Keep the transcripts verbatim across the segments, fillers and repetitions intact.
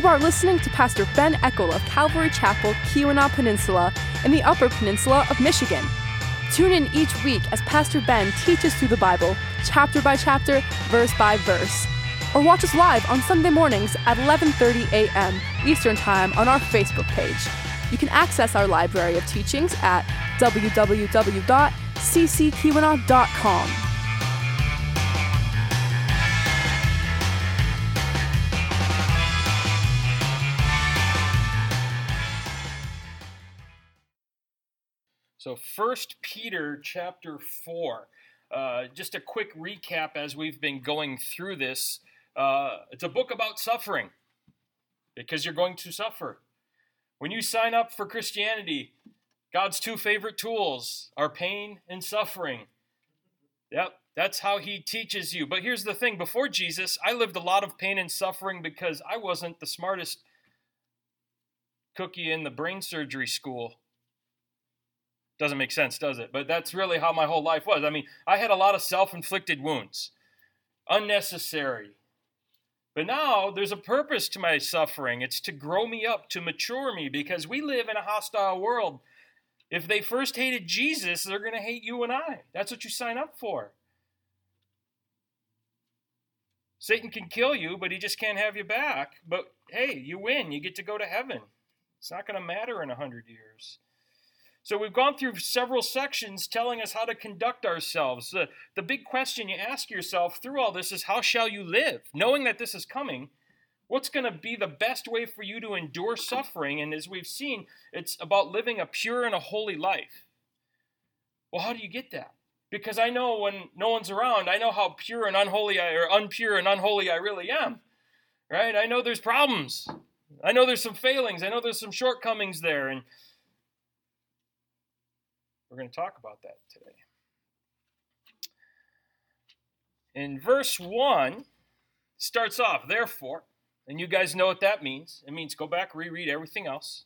You are listening to Pastor Ben Eckel of Calvary Chapel, Keweenaw Peninsula, in the Upper Peninsula of Michigan. Tune in each week as Pastor Ben teaches through the Bible, chapter by chapter, verse by verse. Or watch us live on Sunday mornings at eleven thirty a.m. Eastern Time on our Facebook page. You can access our library of teachings at w w w dot c c keweenaw dot com. So First Peter chapter four, uh, just a quick recap as we've been going through this. Uh, it's a book about suffering, because you're going to suffer. When you sign up for Christianity, God's two favorite tools are pain and suffering. Yep, that's how he teaches you. But here's the thing, before Jesus, I lived a lot of pain and suffering because I wasn't the smartest cookie in the brain surgery school. Doesn't make sense, does it? But that's really how my whole life was. I mean, I had a lot of self-inflicted wounds. Unnecessary. But now there's a purpose to my suffering. It's to grow me up, to mature me, because we live in a hostile world. If they first hated Jesus, they're going to hate you and I. That's what you sign up for. Satan can kill you, but he just can't have you back. But hey, you win. You get to go to heaven. It's not going to matter in a hundred years. So we've gone through several sections telling us how to conduct ourselves. The, the big question you ask yourself through all this is, how shall you live? Knowing that this is coming, what's going to be the best way for you to endure suffering? And as we've seen, it's about living a pure and a holy life. Well, how do you get that? Because I know when no one's around, I know how pure and unholy I, or unpure and unholy I really am. Right? I know there's problems. I know there's some failings. I know there's some shortcomings there. And we're going to talk about that today. In verse one, starts off, therefore, and you guys know what that means. It means go back, reread everything else.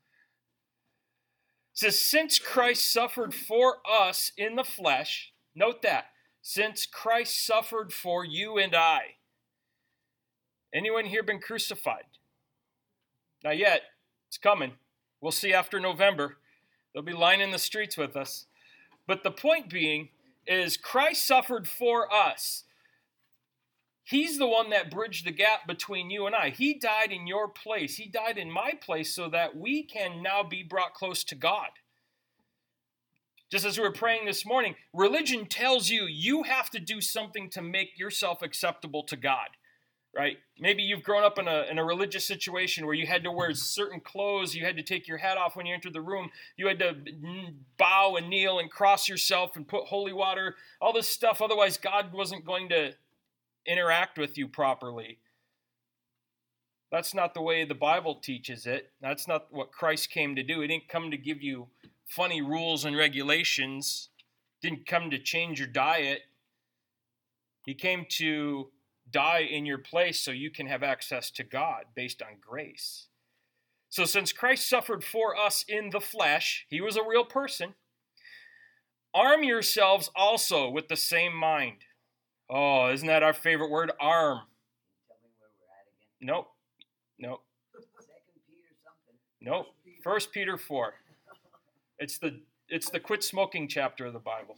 It says, since Christ suffered for us in the flesh, note that, since Christ suffered for you and I. Anyone here been crucified? Not yet. It's coming. We'll see after November. They'll be lining the streets with us. But the point being is Christ suffered for us. He's the one that bridged the gap between you and I. He died in your place. He died in my place so that we can now be brought close to God. Just as we were praying this morning, religion tells you you have to do something to make yourself acceptable to God. Right? Maybe you've grown up in a in a religious situation where you had to wear certain clothes, you had to take your hat off when you entered the room, you had to bow and kneel and cross yourself and put holy water, all this stuff. Otherwise, God wasn't going to interact with you properly. That's not the way the Bible teaches it. That's not what Christ came to do. He didn't come to give you funny rules and regulations. Didn't come to change your diet. He came to die in your place so you can have access to God based on grace. So since Christ suffered for us in the flesh, he was a real person, arm yourselves also with the same mind. Oh, isn't that our favorite word? Arm. Tell me where we're at again. Nope. Nope. Second Peter something. Nope. First Peter four. It's the it's the quit smoking chapter of the Bible.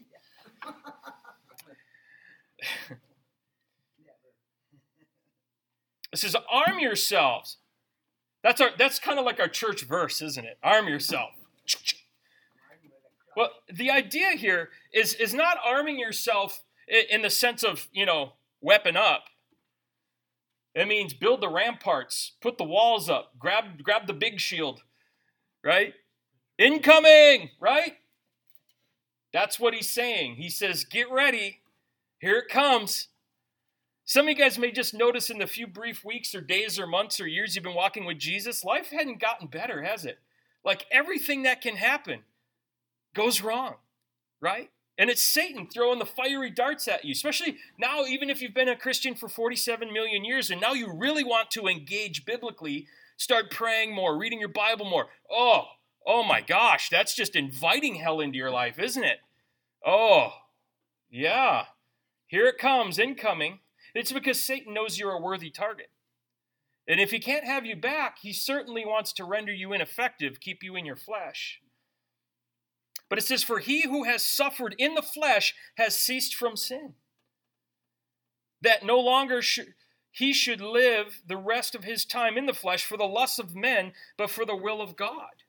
It says, arm yourselves. That's our. That's kind of like our church verse, isn't it? Arm yourself. Well, the idea here is, is not arming yourself in the sense of, you know, weapon up. It means build the ramparts, put the walls up, grab, grab the big shield, right? Incoming, right? That's what he's saying. He says, get ready. Here it comes. Some of you guys may just notice in the few brief weeks or days or months or years you've been walking with Jesus, life hadn't gotten better, has it? Like everything that can happen goes wrong, right? And it's Satan throwing the fiery darts at you, especially now, even if you've been a Christian for forty-seven million years and now you really want to engage biblically, start praying more, reading your Bible more. Oh, oh my gosh, that's just inviting hell into your life, isn't it? Oh, yeah. Here it comes, incoming. It's because Satan knows you're a worthy target. And if he can't have you back, he certainly wants to render you ineffective, keep you in your flesh. But it says, for he who has suffered in the flesh has ceased from sin, that no longer should he should live the rest of his time in the flesh for the lusts of men, but for the will of God.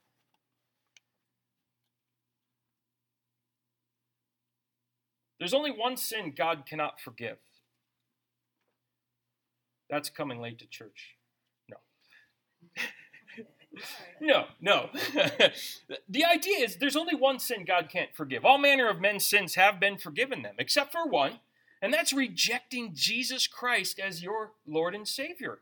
There's only one sin God cannot forgive. That's coming late to church. No. No, no. The idea is there's only one sin God can't forgive. All manner of men's sins have been forgiven them, except for one, and that's rejecting Jesus Christ as your Lord and Savior.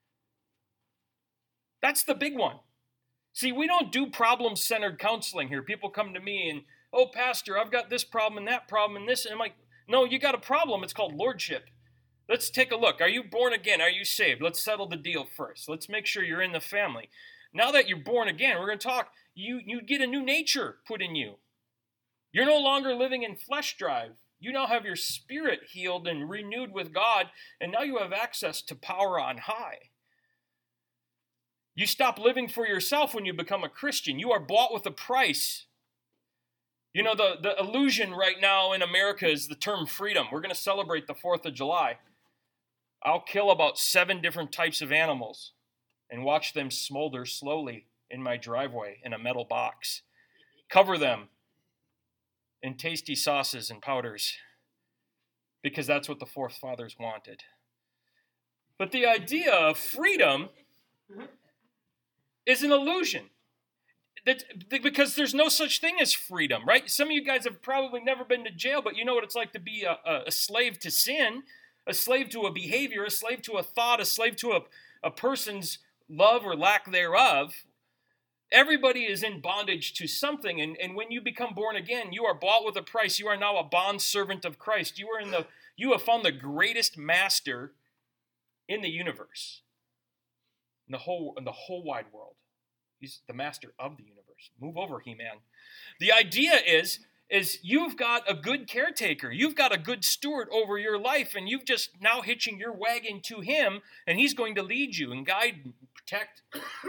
That's the big one. See, we don't do problem-centered counseling here. People come to me and, oh, Pastor, I've got this problem and that problem and this. And I'm like, no, you got a problem. It's called lordship. Let's take a look. Are you born again? Are you saved? Let's settle the deal first. Let's make sure you're in the family. Now that you're born again, we're going to talk. You, you get a new nature put in you. You're no longer living in flesh drive. You now have your spirit healed and renewed with God, and now you have access to power on high. You stop living for yourself when you become a Christian. You are bought with a price. You know, the, the illusion right now in America is the term freedom. We're going to celebrate the fourth of July. I'll kill about seven different types of animals and watch them smolder slowly in my driveway in a metal box. Cover them in tasty sauces and powders, because that's what the forefathers wanted. But the idea of freedom is an illusion. That, because there's no such thing as freedom, right? Some of you guys have probably never been to jail, but you know what it's like to be a, a, a slave to sin, a slave to a behavior, a slave to a thought, a slave to a, a person's love or lack thereof. Everybody is in bondage to something, and, and when you become born again, you are bought with a price. You are now a bond servant of Christ. You are in the you have found the greatest master in the universe, in the whole in the whole wide world. He's the master of the universe. Move over, He-Man. The idea is, is you've got a good caretaker. You've got a good steward over your life, and you've just now hitching your wagon to him, and he's going to lead you and guide and protect.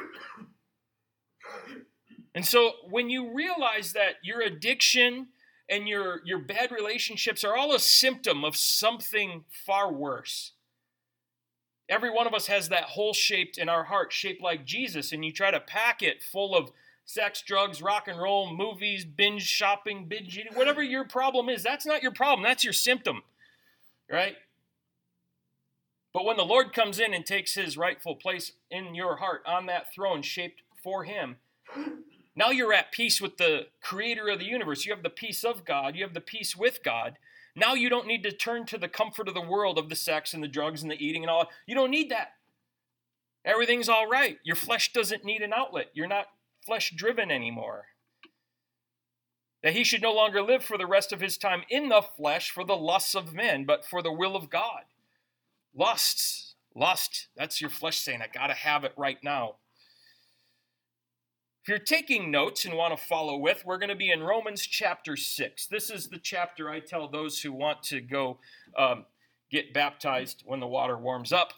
And so when you realize that your addiction and your, your bad relationships are all a symptom of something far worse. Every one of us has that hole shaped in our heart, shaped like Jesus, and you try to pack it full of sex, drugs, rock and roll, movies, binge shopping, binge eating, whatever your problem is. That's not your problem. That's your symptom, right? But when the Lord comes in and takes his rightful place in your heart on that throne shaped for him, now you're at peace with the creator of the universe. You have the peace of God. You have the peace with God. Now you don't need to turn to the comfort of the world of the sex and the drugs and the eating and all. You don't need that. Everything's all right. Your flesh doesn't need an outlet. You're not flesh-driven anymore. That he should no longer live for the rest of his time in the flesh for the lusts of men, but for the will of God. Lusts. Lust. That's your flesh saying, I got to have it right now. If you're taking notes and want to follow with, we're going to be in Romans chapter six. This is the chapter I tell those who want to go um, get baptized when the water warms up.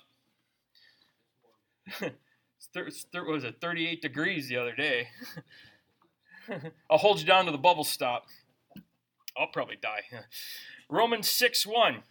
It was at thirty-eight degrees the other day. I'll hold you down to the bubble stop. I'll probably die. Romans six one.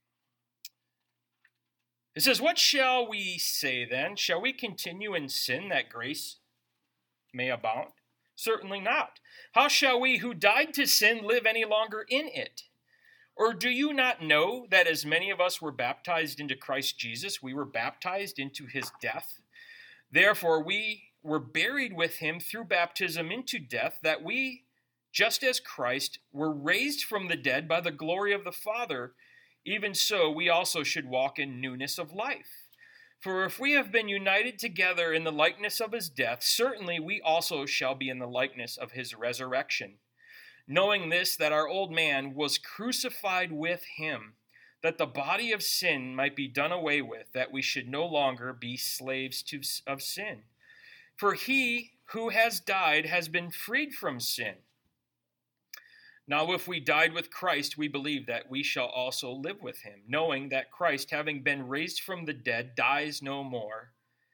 It says, what shall we say then? Shall we continue in sin that grace may abound? Certainly not. How shall we who died to sin live any longer in it? Or do you not know that as many of us were baptized into Christ Jesus, we were baptized into his death? Therefore we were buried with him through baptism into death, that we, just as Christ, were raised from the dead by the glory of the Father, even so we also should walk in newness of life. For if we have been united together in the likeness of his death, certainly we also shall be in the likeness of his resurrection. Knowing this, that our old man was crucified with him, that the body of sin might be done away with, that we should no longer be slaves to, of sin. For he who has died has been freed from sin. Now if we died with Christ, we believe that we shall also live with him, knowing that Christ, having been raised from the dead, dies no more.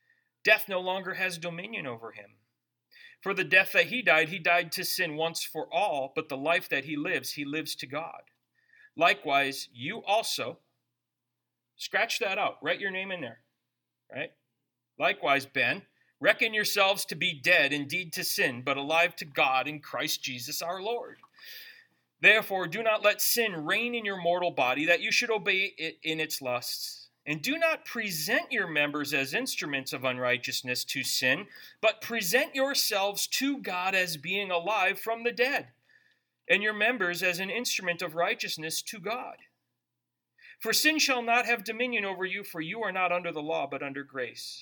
Death no longer has dominion over him. For the death that he died, he died to sin once for all, but the life that he lives, he lives to God. Likewise, you also, scratch that out, write your name in there, right? Likewise, Ben, reckon yourselves to be dead indeed to sin, but alive to God in Christ Jesus our Lord. Therefore, do not let sin reign in your mortal body, that you should obey it in its lusts. And do not present your members as instruments of unrighteousness to sin, but present yourselves to God as being alive from the dead, and your members as an instrument of righteousness to God. For sin shall not have dominion over you, for you are not under the law, but under grace.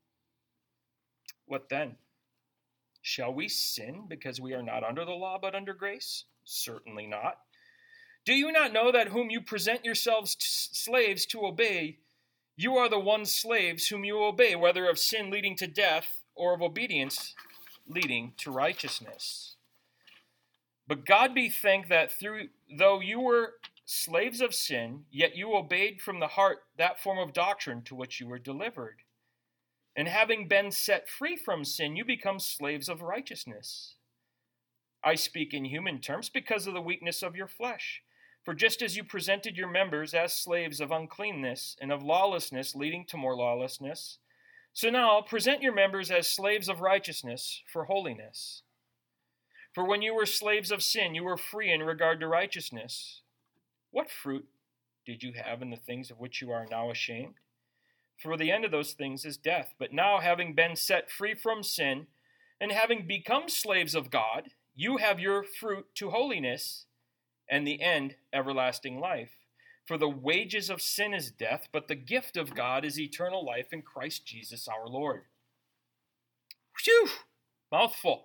What then? Shall we sin because we are not under the law, but under grace? Certainly not. Do you not know that whom you present yourselves t- slaves to obey, you are the one slaves whom you obey, whether of sin leading to death or of obedience leading to righteousness? But God be thanked that through, though you were slaves of sin, yet you obeyed from the heart that form of doctrine to which you were delivered. And having been set free from sin, you become slaves of righteousness. I speak in human terms because of the weakness of your flesh. For just as you presented your members as slaves of uncleanness and of lawlessness leading to more lawlessness, so now present your members as slaves of righteousness for holiness. For when you were slaves of sin, you were free in regard to righteousness. What fruit did you have in the things of which you are now ashamed? For the end of those things is death. But now, having been set free from sin, and having become slaves of God, you have your fruit to holiness, and the end everlasting life. For the wages of sin is death, but the gift of God is eternal life in Christ Jesus our Lord. Phew! Mouthful.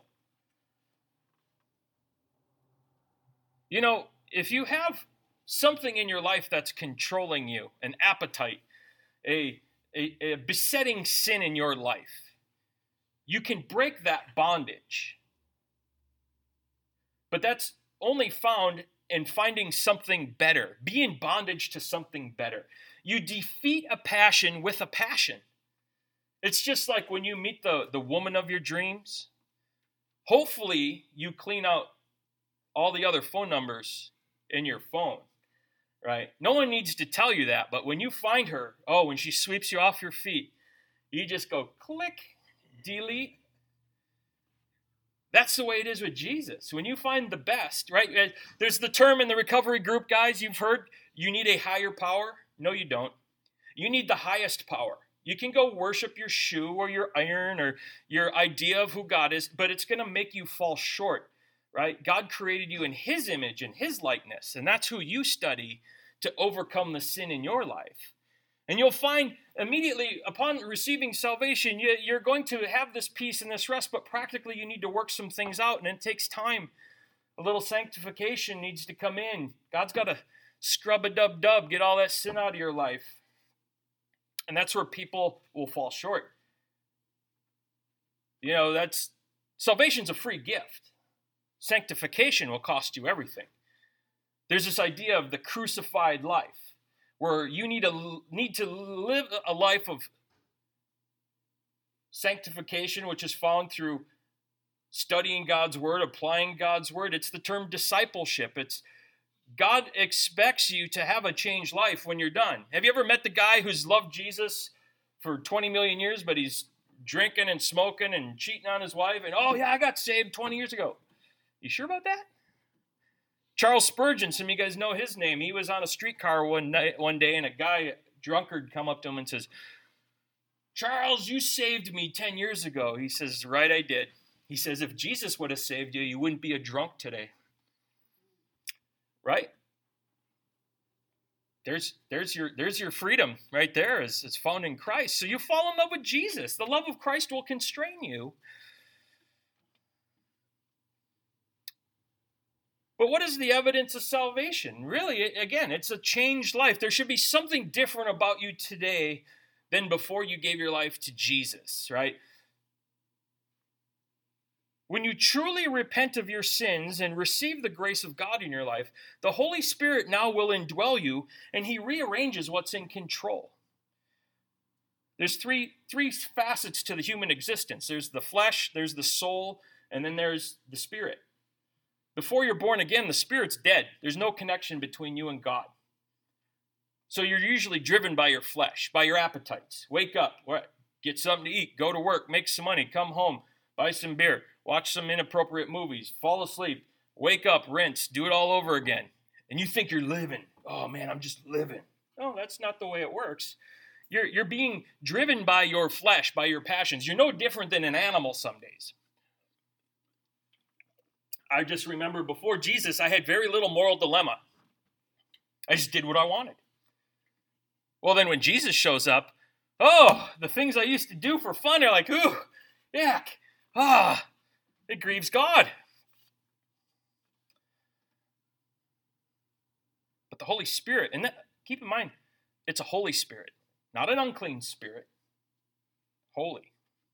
You know, if you have something in your life that's controlling you, an appetite, a, a, a besetting sin in your life, you can break that bondage. But that's only found in finding something better, be in bondage to something better. You defeat a passion with a passion. It's just like when you meet the, the woman of your dreams. Hopefully, you clean out all the other phone numbers in your phone, right? No one needs to tell you that, but when you find her, oh, when she sweeps you off your feet, you just go click, delete. That's the way it is with Jesus. When you find the best, right? There's the term in the recovery group, guys, you've heard, you need a higher power. No, you don't. You need the highest power. You can go worship your shoe or your iron or your idea of who God is, but it's going to make you fall short, right? God created you in his image and his likeness, and that's who you study to overcome the sin in your life. And you'll find immediately upon receiving salvation, you're going to have this peace and this rest, but practically you need to work some things out, and it takes time. A little sanctification needs to come in. God's got to scrub-a-dub-dub, get all that sin out of your life. And that's where people will fall short. You know, that's salvation's a free gift. Sanctification will cost you everything. There's this idea of the crucified life, where you need to need to live a life of sanctification, which is found through studying God's word, applying God's word. It's the term discipleship. It's God expects you to have a changed life when you're done. Have you ever met the guy who's loved Jesus for twenty million years, but he's drinking and smoking and cheating on his wife? And, oh, yeah, I got saved twenty years ago. You sure about that? Charles Spurgeon, some of you guys know his name. He was on a streetcar one night, one day, and a guy, a drunkard, come up to him and says, Charles, you saved me ten years ago. He says, right, I did. He says, if Jesus would have saved you, you wouldn't be a drunk today. Right? There's, there's, your, there's your freedom right there. It's, it's found in Christ. So you fall in love with Jesus. The love of Christ will constrain you. But what is the evidence of salvation? Really, again, it's a changed life. There should be something different about you today than before you gave your life to Jesus, right? When you truly repent of your sins and receive the grace of God in your life, the Holy Spirit now will indwell you, and he rearranges what's in control. There's three, three facets to the human existence. There's the flesh, there's the soul, and then there's the spirit. Before you're born again, the spirit's dead. There's no connection between you and God. So you're usually driven by your flesh, by your appetites. Wake up, what? Get something to eat, go to work, make some money, come home, buy some beer, watch some inappropriate movies, fall asleep, wake up, rinse, do it all over again. And you think you're living. Oh man, I'm just living. No, that's not the way it works. You're, you're being driven by your flesh, by your passions. You're no different than an animal some days. I just remember before Jesus, I had very little moral dilemma. I just did what I wanted. Well, then when Jesus shows up, oh, the things I used to do for fun are like, ooh, yuck, ah, it grieves God. But the Holy Spirit, and that, keep in mind, it's a Holy Spirit, not an unclean spirit. Holy.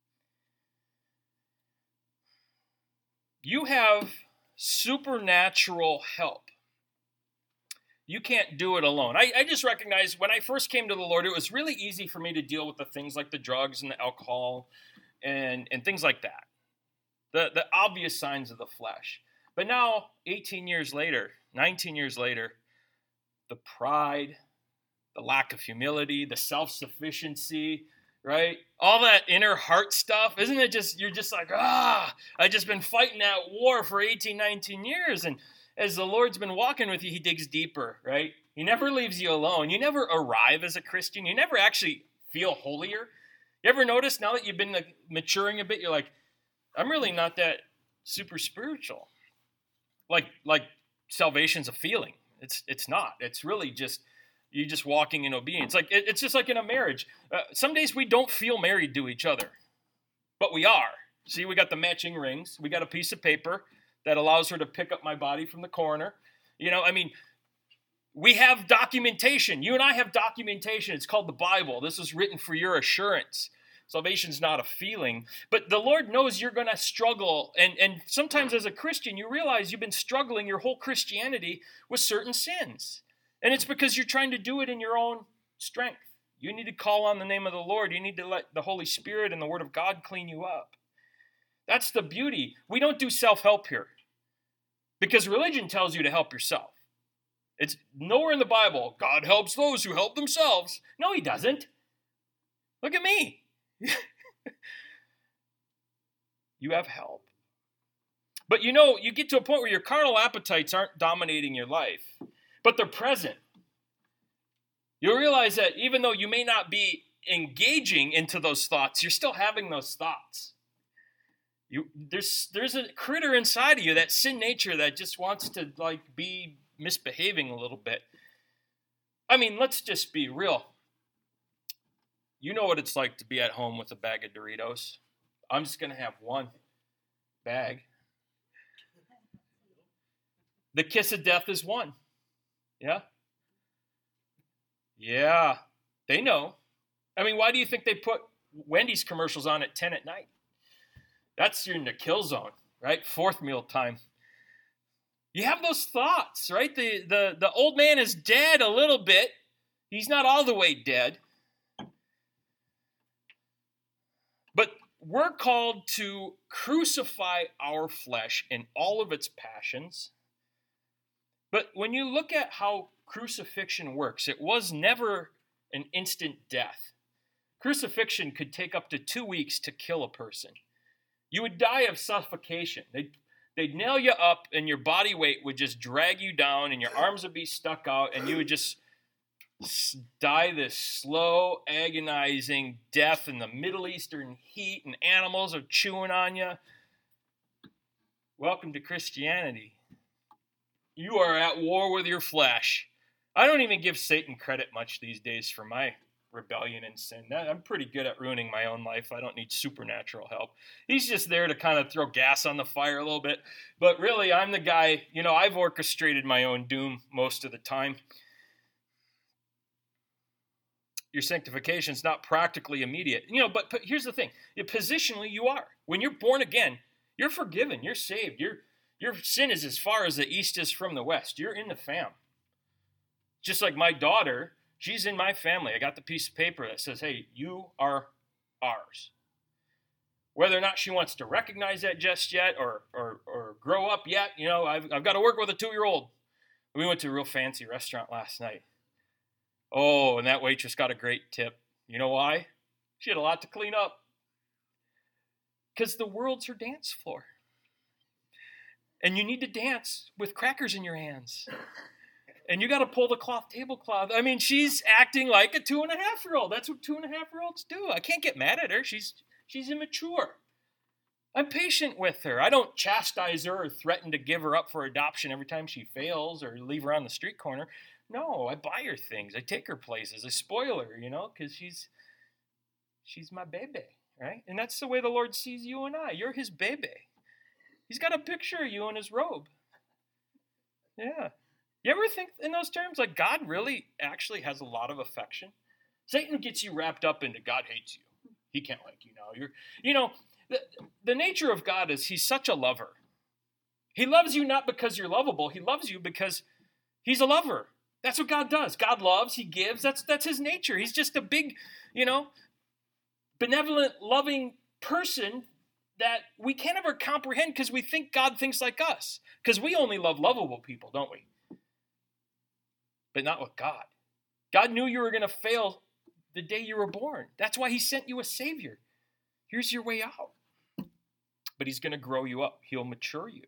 You have supernatural help. You can't do it alone. I, I just recognize when I first came to the Lord, it was really easy for me to deal with the things like the drugs and the alcohol and, and things like that. The, the obvious signs of the flesh. But now, eighteen years later, nineteen years later, the pride, the lack of humility, the self-sufficiency, right? All that inner heart stuff, isn't it just, you're just like, ah, I've just been fighting that war for eighteen, nineteen years. And as the Lord's been walking with you, he digs deeper, right? He never leaves you alone. You never arrive as a Christian. You never actually feel holier. You ever notice now that you've been like, maturing a bit, you're like, I'm really not that super spiritual. Like, like salvation's a feeling. It's, it's not. It's really just, you're just walking in obedience. Like it, it's just like in a marriage. Uh, some days we don't feel married to each other, but we are. See, we got the matching rings. We got a piece of paper that allows her to pick up my body from the corner. You know, I mean, we have documentation. You and I have documentation. It's called the Bible. This is written for your assurance. Salvation's not a feeling. But the Lord knows you're going to struggle. And, and sometimes as a Christian, you realize you've been struggling your whole Christianity with certain sins. And it's because you're trying to do it in your own strength. You need to call on the name of the Lord. You need to let the Holy Spirit and the Word of God clean you up. That's the beauty. We don't do self-help here because religion tells you to help yourself. It's nowhere in the Bible, God helps those who help themselves. No, he doesn't. Look at me. You have help. But you know, you get to a point where your carnal appetites aren't dominating your life, but they're present. You'll realize that even though you may not be engaging into those thoughts, you're still having those thoughts. You, there's there's a critter inside of you, that sin nature that just wants to like be misbehaving a little bit. I mean, let's just be real. You know what it's like to be at home with a bag of Doritos. I'm just going to have one bag. The kiss of death is one. Yeah? Yeah. They know. I mean, why do you think they put Wendy's commercials on at ten at night? That's you're in the kill zone, right? Fourth meal time. You have those thoughts, right? The, the, the old man is dead a little bit. He's not all the way dead. But we're called to crucify our flesh in all of its passions. But when you look at how crucifixion works, it was never an instant death. Crucifixion could take up to two weeks to kill a person. You would die of suffocation. They'd, they'd nail you up and your body weight would just drag you down and your arms would be stuck out and you would just die this slow, agonizing death in the Middle Eastern heat and animals are chewing on you. Welcome to Christianity. You are at war with your flesh. I don't even give Satan credit much these days for my rebellion and sin. I'm pretty good at ruining my own life. I don't need supernatural help. He's just there to kind of throw gas on the fire a little bit. But really, I'm the guy, you know, I've orchestrated my own doom most of the time. Your sanctification is not practically immediate. You know, but, but here's the thing. Positionally, you are. When you're born again, you're forgiven. You're saved. Your your sin is as far as the east is from the west. You're in the fam. Just like my daughter, She's in my family. I got the piece of paper that says, hey, you are ours. Whether or not she wants to recognize that just yet or or, or grow up yet, you know, I've, I've got to work with a two-year-old. We went to a real fancy restaurant last night. Oh, and that waitress got a great tip. You know why? She had a lot to clean up. Because the world's her dance floor. And you need to dance with crackers in your hands. And you got to pull the cloth tablecloth. I mean, she's acting like a two and a half year old. That's what two and a half year olds do. I can't get mad at her. She's she's immature. I'm patient with her. I don't chastise her or threaten to give her up for adoption every time she fails or leave her on the street corner. No, I buy her things. I take her places. I spoil her, you know, because she's she's my baby, right? And that's the way the Lord sees you and I. You're his baby. He's got a picture of you in his robe. Yeah. You ever think in those terms? Like, God really actually has a lot of affection. Satan gets you wrapped up into God hates you. He can't like you now. You're, you know, the, the nature of God is he's such a lover. He loves you not because you're lovable. He loves you because he's a lover. That's what God does. God loves, he gives. That's that's his nature. He's just a big, you know, benevolent, loving person that we can't ever comprehend because we think God thinks like us. Because we only love lovable people, don't we? But not with God. God knew you were going to fail the day you were born. That's why he sent you a Savior. Here's your way out. But he's going to grow you up. He'll mature you.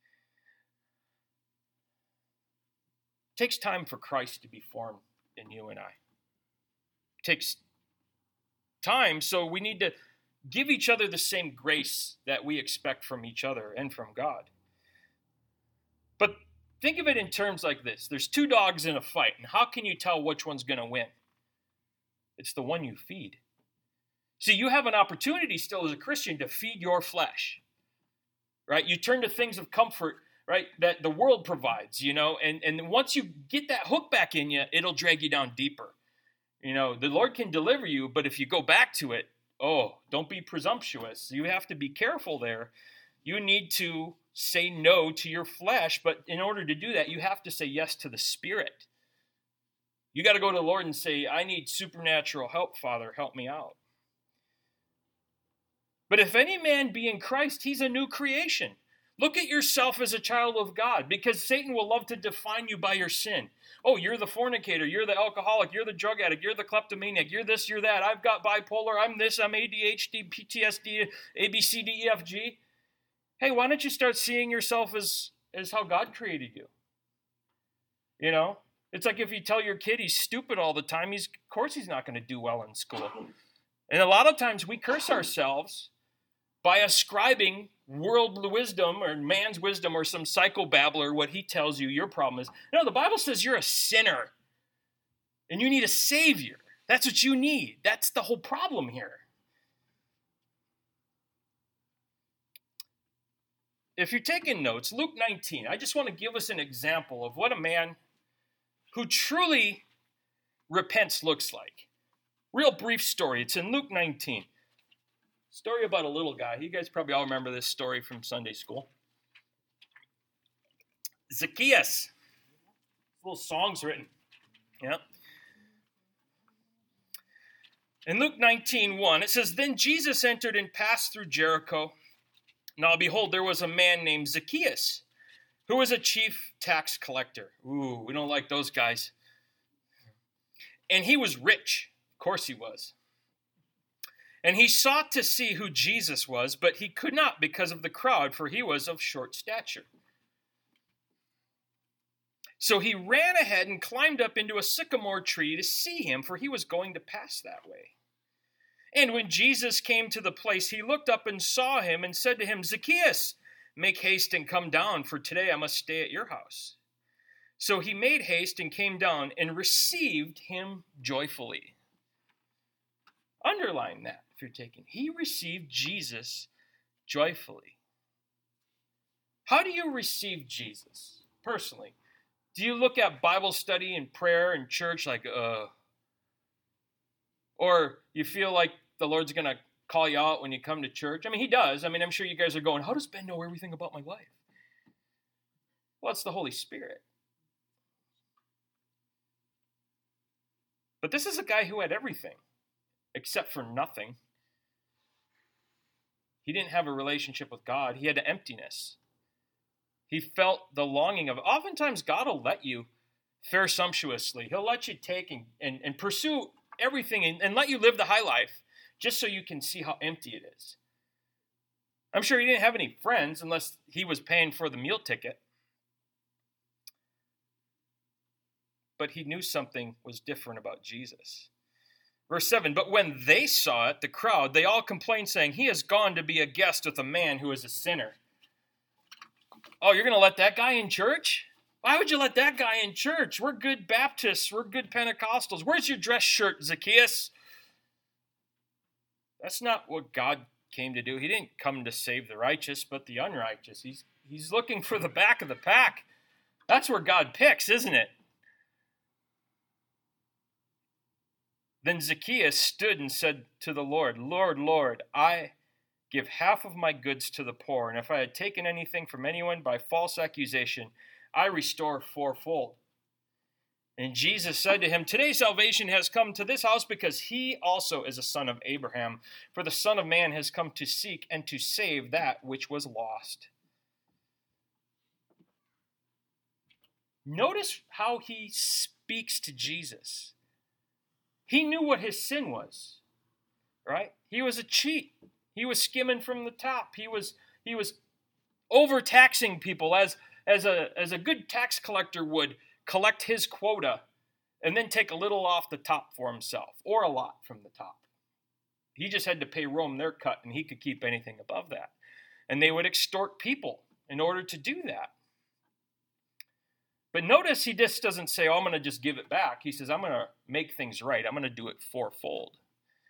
It takes time for Christ to be formed in you and I. It takes time, so we need to give each other the same grace that we expect from each other and from God. But think of it in terms like this. There's two dogs in a fight, and how can you tell which one's going to win? It's the one you feed. See, you have an opportunity still as a Christian to feed your flesh, right? You turn to things of comfort, right, that the world provides, you know, and, and once you get that hook back in you, it'll drag you down deeper. You know, the Lord can deliver you, but if you go back to it, oh, don't be presumptuous. You have to be careful there. You need to say no to your flesh, but in order to do that, you have to say yes to the Spirit. You got to go to the Lord and say, I need supernatural help, Father, help me out. But if any man be in Christ, he's a new creation. Look at yourself as a child of God, because Satan will love to define you by your sin. Oh, you're the fornicator, you're the alcoholic, you're the drug addict, you're the kleptomaniac, you're this, you're that. I've got bipolar, I'm this, I'm A D H D, P T S D, A B C D E F G. Hey, why don't you start seeing yourself as, as how God created you? You know, it's like if you tell your kid he's stupid all the time, he's of course he's not going to do well in school. And a lot of times we curse ourselves by ascribing world wisdom or man's wisdom or some psychobabbler what he tells you your problem is. No, the Bible says you're a sinner and you need a savior. That's what you need. That's the whole problem here. If you're taking notes, Luke nineteen, I just want to give us an example of what a man who truly repents looks like. Real brief story. It's in Luke nineteen. Story about a little guy. You guys probably all remember this story from Sunday school. Zacchaeus. Little songs written. Yeah. In Luke nineteen one, it says, Then Jesus entered and passed through Jericho. Now behold, there was a man named Zacchaeus, who was a chief tax collector. Ooh, we don't like those guys. And he was rich. Of course he was. And he sought to see who Jesus was, but he could not because of the crowd, for he was of short stature. So he ran ahead and climbed up into a sycamore tree to see him, for he was going to pass that way. And when Jesus came to the place, he looked up and saw him and said to him, Zacchaeus, make haste and come down, for today I must stay at your house. So he made haste and came down and received him joyfully. Underline that if you're taking. He received Jesus joyfully. How do you receive Jesus personally? Do you look at Bible study and prayer and church like, uh, or you feel like the Lord's going to call you out when you come to church? I mean, he does. I mean, I'm sure you guys are going, how does Ben know everything about my life? Well, it's the Holy Spirit. But this is a guy who had everything, except for nothing. He didn't have a relationship with God. He had emptiness. He felt the longing of it. Oftentimes, God will let you fare sumptuously. He'll let you take and, and, and pursue everything and, and let you live the high life just so you can see how empty it is. I'm sure he didn't have any friends unless he was paying for the meal ticket. But he knew something was different about Jesus. Verse seven, but when they saw it, the crowd, they all complained, saying, he has gone to be a guest with a man who is a sinner. Oh, you're going to let that guy in church? Why would you let that guy in church? We're good Baptists. We're good Pentecostals. Where's your dress shirt, Zacchaeus? That's not what God came to do. He didn't come to save the righteous, but the unrighteous. He's, he's looking for the back of the pack. That's where God picks, isn't it? Then Zacchaeus stood and said to the Lord, Lord, Lord, I give half of my goods to the poor, and if I had taken anything from anyone by false accusation, I restore fourfold. And Jesus said to him, today salvation has come to this house because he also is a son of Abraham. For the Son of Man has come to seek and to save that which was lost. Notice how he speaks to Jesus. He knew what his sin was, right? He was a cheat. He was skimming from the top. He was he was overtaxing people as as a as a good tax collector would collect his quota and then take a little off the top for himself, or a lot from the top. He just had to pay Rome their cut, and he could keep anything above that. And they would extort people in order to do that. But notice he just doesn't say, oh, I'm going to just give it back. He says, I'm going to make things right. I'm going to do it fourfold.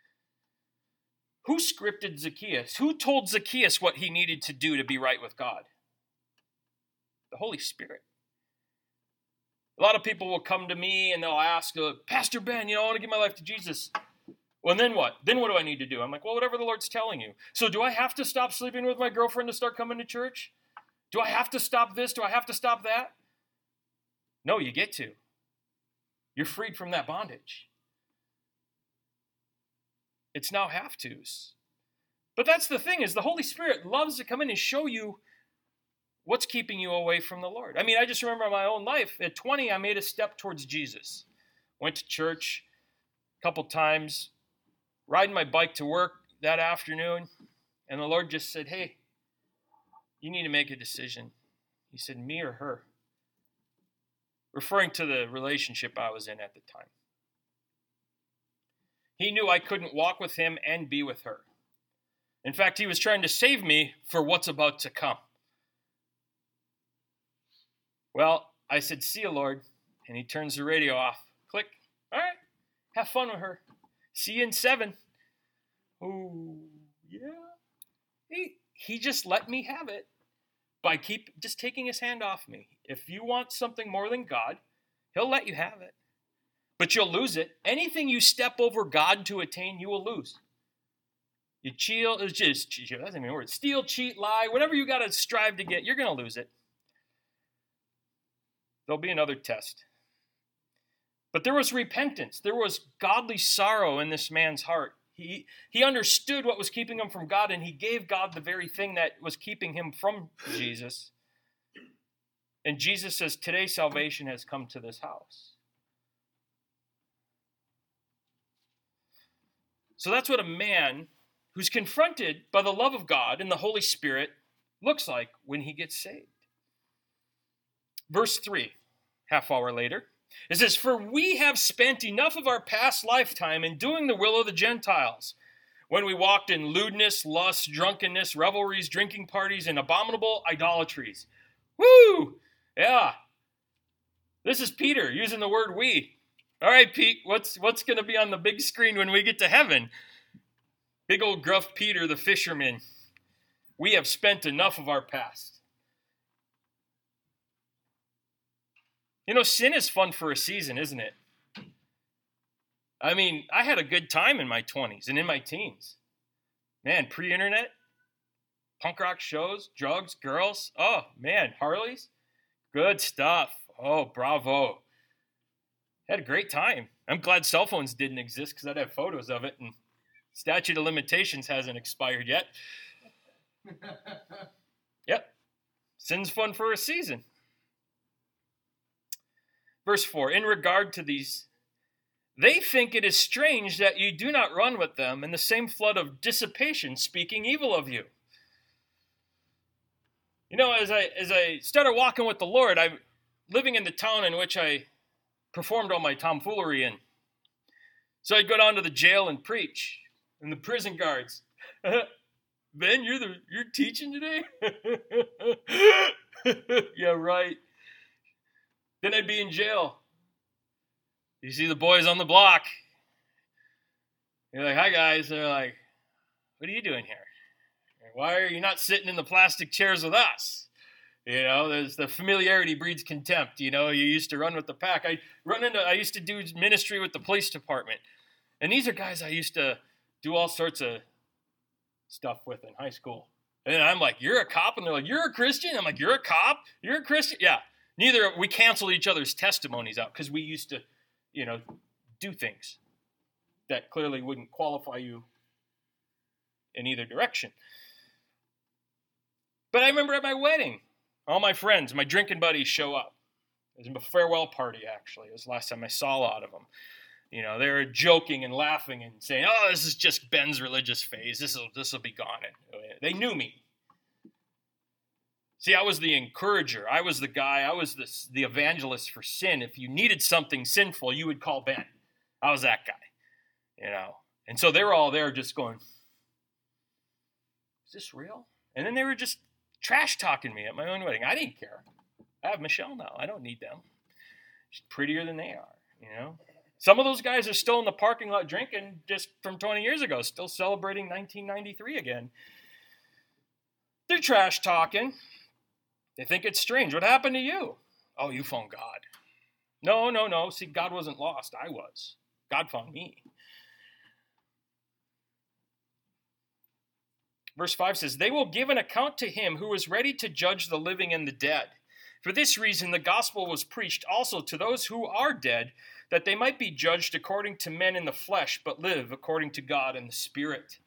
Who scripted Zacchaeus? Who told Zacchaeus what he needed to do to be right with God? The Holy Spirit. A lot of people will come to me and they'll ask, Pastor Ben, you know, I want to give my life to Jesus. Well, and then what? Then what do I need to do? I'm like, well, whatever the Lord's telling you. So do I have to stop sleeping with my girlfriend to start coming to church? Do I have to stop this? Do I have to stop that? No, you get to. You're freed from that bondage. It's now have-tos. But that's the thing, is the Holy Spirit loves to come in and show you what's keeping you away from the Lord. I mean, I just remember in my own life, at twenty, I made a step towards Jesus. Went to church a couple times, riding my bike to work that afternoon, and the Lord just said, hey, you need to make a decision. He said, me or her? Referring to the relationship I was in at the time. He knew I couldn't walk with him and be with her. In fact, he was trying to save me for what's about to come. Well, I said, see you, Lord. And he turns the radio off. Click. All right. Have fun with her. See you in seven. Oh, yeah. He, he just let me have it by keep just taking his hand off me. If you want something more than God, he'll let you have it. But you'll lose it. Anything you step over God to attain, you will lose. You cheat, it's just, that's not even a word. Steal, cheat, lie, whatever you got to strive to get, you're going to lose it. There'll be another test. But there was repentance. There was godly sorrow in this man's heart. He, he understood what was keeping him from God, and he gave God the very thing that was keeping him from Jesus. And Jesus says, today salvation has come to this house. So that's what a man who's confronted by the love of God and the Holy Spirit looks like when he gets saved. Verse three, half hour later, it says, for we have spent enough of our past lifetime in doing the will of the Gentiles, when we walked in lewdness, lust, drunkenness, revelries, drinking parties, and abominable idolatries. Woo! Yeah. This is Peter using the word we. All right, Pete, what's what's going to be on the big screen when we get to heaven? Big old gruff Peter, the fisherman. We have spent enough of our past. You know, sin is fun for a season, isn't it? I mean, I had a good time in my twenties and in my teens. Man, pre-internet, punk rock shows, drugs, girls. Oh, man, Harleys. Good stuff. Oh, bravo. Had a great time. I'm glad cell phones didn't exist because I'd have photos of it, and statute of limitations hasn't expired yet. Yep. Sin's fun for a season. Verse four, in regard to these, they think it is strange that you do not run with them in the same flood of dissipation, speaking evil of you. You know, as I as I started walking with the Lord, I'm living in the town in which I performed all my tomfoolery in. So I'd go down to the jail and preach, and the prison guards, Ben, you're the you're teaching today? Yeah, right. Then I'd be in jail. You see the boys on the block. You're like, hi guys. They're like, what are you doing here? Why are you not sitting in the plastic chairs with us? You know, there's the familiarity breeds contempt. You know, you used to run with the pack. I run into. I used to do ministry with the police department, and these are guys I used to do all sorts of stuff with in high school. And I'm like, you're a cop, and they're like, you're a Christian. I'm like, you're a cop. You're a Christian. Yeah. Neither we canceled each other's testimonies out because we used to, you know, do things that clearly wouldn't qualify you in either direction. But I remember at my wedding, all my friends, my drinking buddies show up. It was a farewell party, actually. It was the last time I saw a lot of them. You know, they were joking and laughing and saying, oh, this is just Ben's religious phase. This will this will be gone. And they knew me. See, I was the encourager. I was the guy. I was the, the evangelist for sin. If you needed something sinful, you would call Ben. I was that guy, you know. And so they were all there just going, is this real? And then they were just trash talking me at my own wedding. I didn't care. I have Michelle now. I don't need them. She's prettier than they are, you know. Some of those guys are still in the parking lot drinking just from twenty years ago, still celebrating nineteen ninety-three again. They're trash talking. They think it's strange. What happened to you? Oh, you found God. No, no, no. See, God wasn't lost. I was. God found me. Verse five says, they will give an account to him who is ready to judge the living and the dead. For this reason, the gospel was preached also to those who are dead, that they might be judged according to men in the flesh, but live according to God in the Spirit.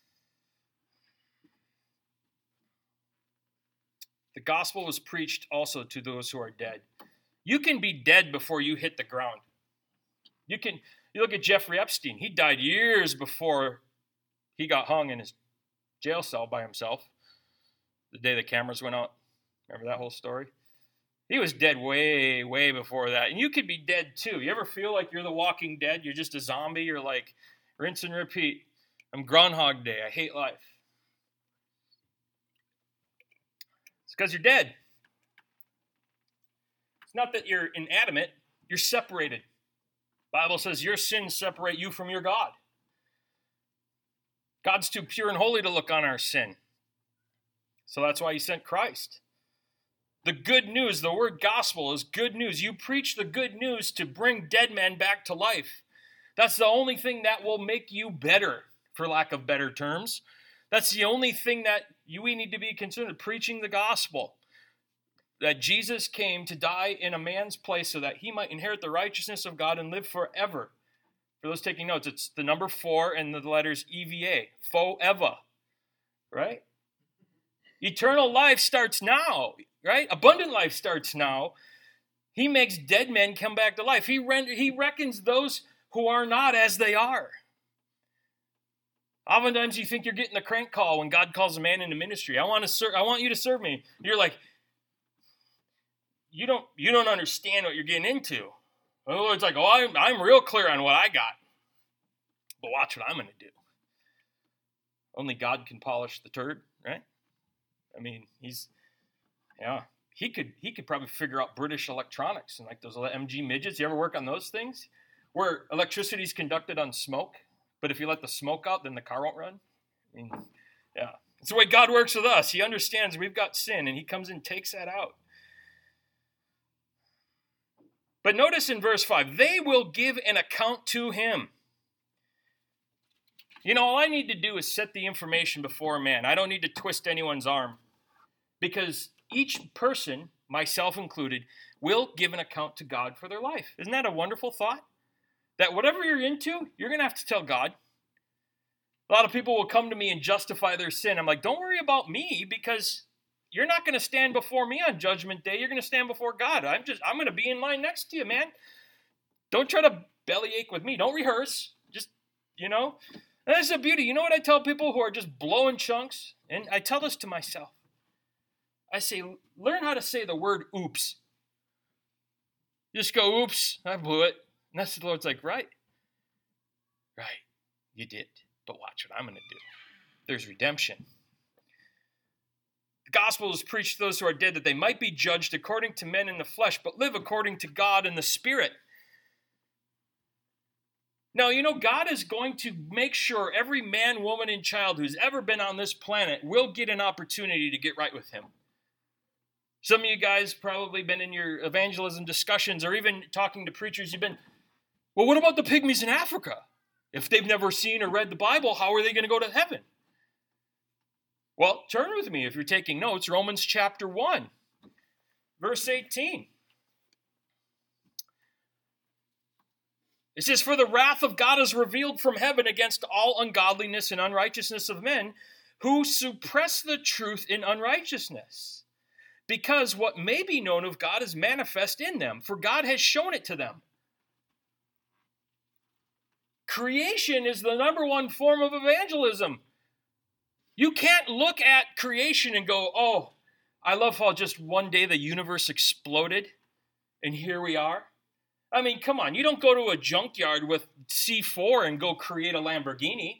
The gospel was preached also to those who are dead. You can be dead before you hit the ground. You can. You look at Jeffrey Epstein. He died years before he got hung in his jail cell by himself. The day the cameras went out. Remember that whole story? He was dead way, way before that. And you could be dead too. You ever feel like you're the walking dead? You're just a zombie? You're like, rinse and repeat. I'm Groundhog Day. I hate life. It's because you're dead. It's not that you're inanimate. You're separated. The Bible says your sins separate you from your God. God's too pure and holy to look on our sin. So that's why he sent Christ. The good news, the word gospel is good news. You preach the good news to bring dead men back to life. That's the only thing that will make you better, for lack of better terms. That's the only thing that you, we need to be concerned with, preaching the gospel. That Jesus came to die in a man's place so that he might inherit the righteousness of God and live forever. For those taking notes, it's the number four and the letters E V A, forever, right? Eternal life starts now, right? Abundant life starts now. He makes dead men come back to life. He, render, he reckons those who are not as they are. Oftentimes you think you're getting the crank call when God calls a man into ministry. I want to serve. I want you to serve me. You're like, you don't, you don't understand what you're getting into. The Lord's like, oh, I'm, I'm real clear on what I got. But watch what I'm going to do. Only God can polish the turd, right? I mean, he's, yeah, he could he could probably figure out British electronics and like those M G midgets. You ever work on those things? Where electricity is conducted on smoke, but if you let the smoke out, then the car won't run. I mean, yeah. It's the way God works with us. He understands we've got sin, and he comes and takes that out. But notice in verse five, they will give an account to him. You know, all I need to do is set the information before man. I don't need to twist anyone's arm. Because each person myself included, will give an account to God for their life. Isn't that a wonderful thought? That whatever you're into, you're going to have to tell God. A lot of people will come to me and justify their sin. I'm like, don't worry about me, because you're not going to stand before me on Judgment Day. You're going to stand before God. I'm just, I'm going to be in line next to you, man. Don't try to bellyache with me. Don't rehearse. Just, you know. And that's the beauty. You know what I tell people who are just blowing chunks? And I tell this to myself. I say, learn how to say the word oops. Just go, oops, I blew it. And that's the Lord's like, right. Right, you did. But watch what I'm going to do. There's redemption. The gospel is preached to those who are dead, that they might be judged according to men in the flesh, but live according to God in the Spirit. Now, you know, God is going to make sure every man, woman, and child who's ever been on this planet will get an opportunity to get right with him. Some of you guys probably been in your evangelism discussions or even talking to preachers. You've been, well, what about the pygmies in Africa? If they've never seen or read the Bible, how are they going to go to heaven? Well, turn with me if you're taking notes. Romans chapter one, verse eighteen. It says, for the wrath of God is revealed from heaven against all ungodliness and unrighteousness of men who suppress the truth in unrighteousness. Because what may be known of God is manifest in them, for God has shown it to them. Creation is the number one form of evangelism. You can't look at creation and go, oh, I love how just one day the universe exploded, and here we are. I mean, come on, you don't go to a junkyard with C four and go create a Lamborghini.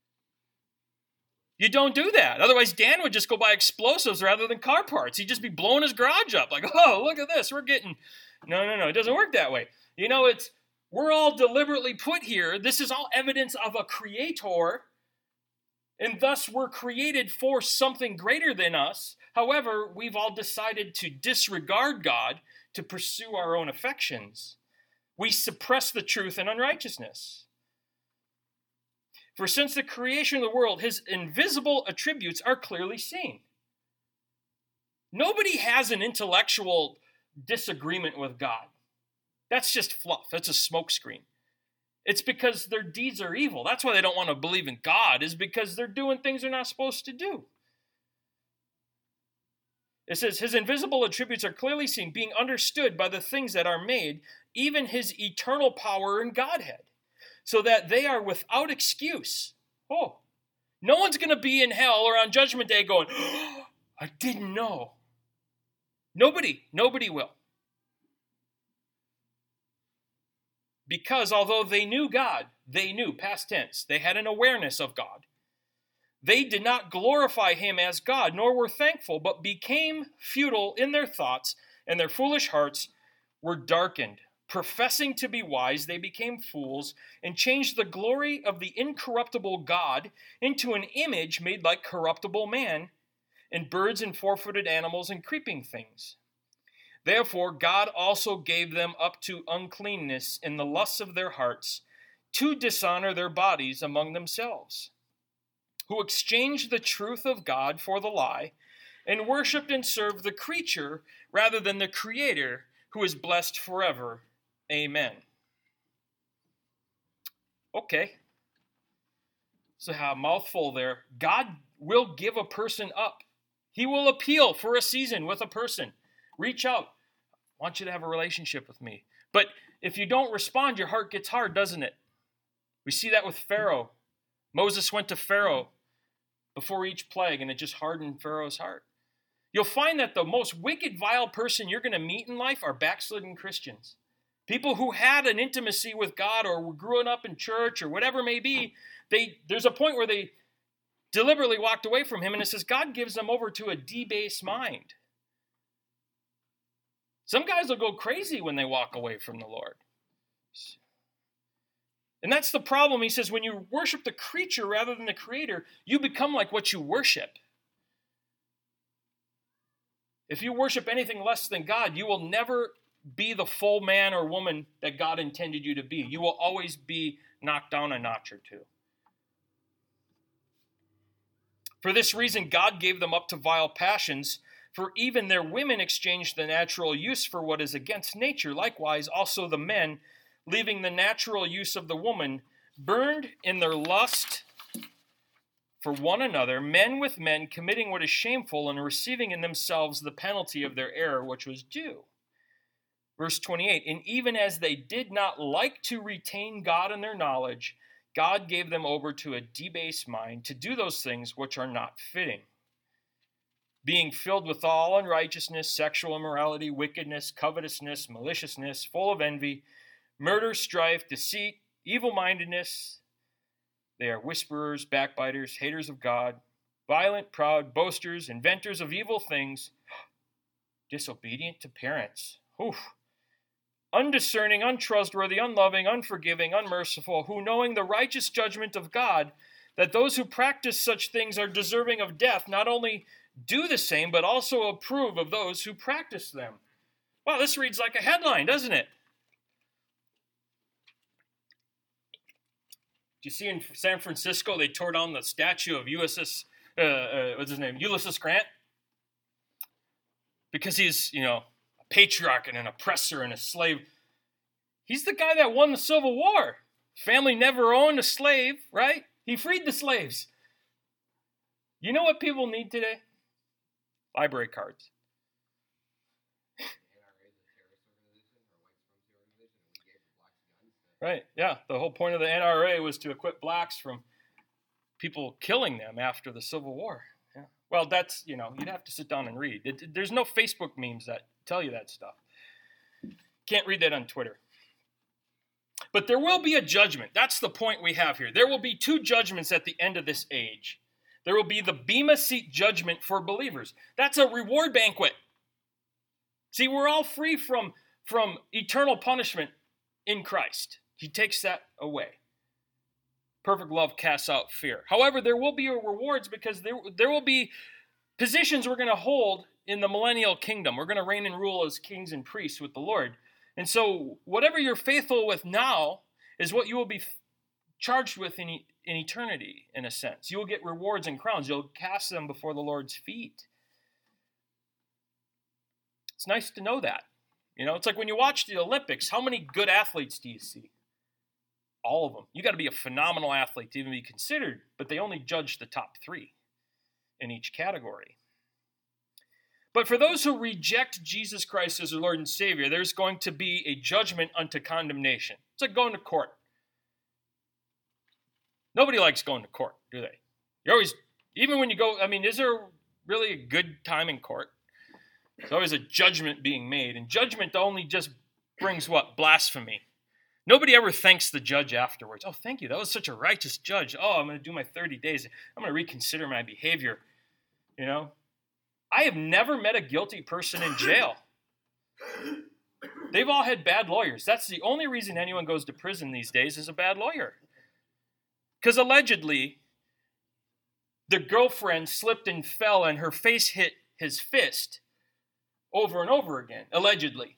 You don't do that. Otherwise, Dan would just go buy explosives rather than car parts. He'd just be blowing his garage up like, oh, look at this. We're getting... No, no, no. It doesn't work that way. You know, it's we're all deliberately put here. This is all evidence of a creator, and thus we're created for something greater than us. However, we've all decided to disregard God to pursue our own affections. We suppress the truth in unrighteousness. For since the creation of the world, his invisible attributes are clearly seen. Nobody has an intellectual disagreement with God. That's just fluff. That's a smokescreen. It's because their deeds are evil. That's why they don't want to believe in God, is because they're doing things they're not supposed to do. It says, his invisible attributes are clearly seen, being understood by the things that are made, even his eternal power and Godhead, so that they are without excuse. Oh, no one's going to be in hell or on Judgment Day going, oh, I didn't know. Nobody, nobody will. Because although they knew God, they knew, past tense, they had an awareness of God. They did not glorify him as God, nor were thankful, but became futile in their thoughts, and their foolish hearts were darkened. Professing to be wise, they became fools, and changed the glory of the incorruptible God into an image made like corruptible man, and birds and four-footed animals and creeping things. Therefore, God also gave them up to uncleanness in the lusts of their hearts, to dishonor their bodies among themselves, who exchanged the truth of God for the lie, and worshipped and served the creature rather than the Creator, who is blessed forever. Amen. Okay. So a mouthful there. God will give a person up. He will appeal for a season with a person. Reach out. I want you to have a relationship with me. But if you don't respond, your heart gets hard, doesn't it? We see that with Pharaoh. Moses went to Pharaoh before each plague, and it just hardened Pharaoh's heart. You'll find that the most wicked, vile person you're going to meet in life are backslidden Christians. People who had an intimacy with God or were growing up in church or whatever it may be, they, there's a point where they deliberately walked away from him, and it says God gives them over to a debased mind. Some guys will go crazy when they walk away from the Lord. And that's the problem. He says when you worship the creature rather than the Creator, you become like what you worship. If you worship anything less than God, you will never be the full man or woman that God intended you to be. You will always be knocked down a notch or two. For this reason, God gave them up to vile passions. For even their women exchanged the natural use for what is against nature. Likewise, also the men, leaving the natural use of the woman, burned in their lust for one another, men with men, committing what is shameful and receiving in themselves the penalty of their error, which was due. Verse twenty-eight, and even as they did not like to retain God in their knowledge, God gave them over to a debased mind to do those things which are not fitting, being filled with all unrighteousness, sexual immorality, wickedness, covetousness, maliciousness, full of envy, murder, strife, deceit, evil-mindedness. They are whisperers, backbiters, haters of God, violent, proud, boasters, inventors of evil things, disobedient to parents. Oof. Undiscerning, untrustworthy, unloving, unforgiving, unmerciful, who knowing the righteous judgment of God, that those who practice such things are deserving of death, not only do the same, but also approve of those who practice them. Wow, this reads like a headline, doesn't it? Do you see in San Francisco, they tore down the statue of U S S, uh, uh, what's his name, Ulysses Grant? Because he's, you know, patriarch and an oppressor and a slave. He's the guy that won the Civil War. Family never owned a slave, right? He freed the slaves. You know what people need today? Library cards. Right, yeah. The whole point of the N R A was to equip blacks from people killing them after the Civil War. Yeah. Well, that's, you know, you'd have to sit down and read. It, there's no Facebook memes that tell you that stuff. Can't read that on Twitter. But there will be a judgment. That's the point we have here. There will be two judgments at the end of this age. There will be the Bema Seat judgment for believers. That's a reward banquet. See, we're all free from, from eternal punishment in Christ. He takes that away. Perfect love casts out fear. However, there will be rewards because there, there will be positions we're going to hold in the millennial kingdom. We're going to reign and rule as kings and priests with the Lord. And so whatever you're faithful with now is what you will be charged with in, in eternity, in a sense. You will get rewards and crowns. You'll cast them before the Lord's feet. It's nice to know that. You know, it's like when you watch the Olympics, how many good athletes do you see? All of them. You got to be a phenomenal athlete to even be considered, but they only judge the top three in each category. But for those who reject Jesus Christ as their Lord and Savior, there's going to be a judgment unto condemnation. It's like going to court. Nobody likes going to court, do they? You're always, even when you go, I mean, is there really a good time in court? There's always a judgment being made. And judgment only just brings what? Blasphemy. Nobody ever thanks the judge afterwards. Oh, thank you. That was such a righteous judge. Oh, I'm going to do my thirty days. I'm going to reconsider my behavior. You know? I have never met a guilty person in jail. They've all had bad lawyers. That's the only reason anyone goes to prison these days is a bad lawyer. Because allegedly, the girlfriend slipped and fell and her face hit his fist over and over again, allegedly.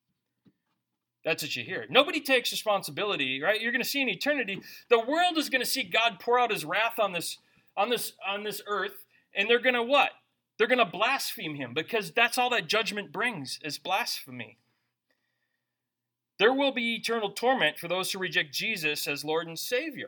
That's what you hear. Nobody takes responsibility, right? You're going to see in eternity, the world is going to see God pour out his wrath on this, on this, on this earth, and they're going to what? They're going to blaspheme him because that's all that judgment brings is blasphemy. There will be eternal torment for those who reject Jesus as Lord and Savior.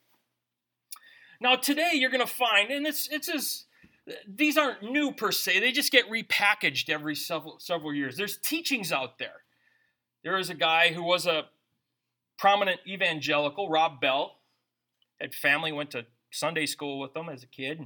Now today you're going to find, and it's it's as, these aren't new per se, they just get repackaged every several, several years. There's teachings out there. There is a guy who was a prominent evangelical, Rob Bell, had family, went to Sunday school with them as a kid.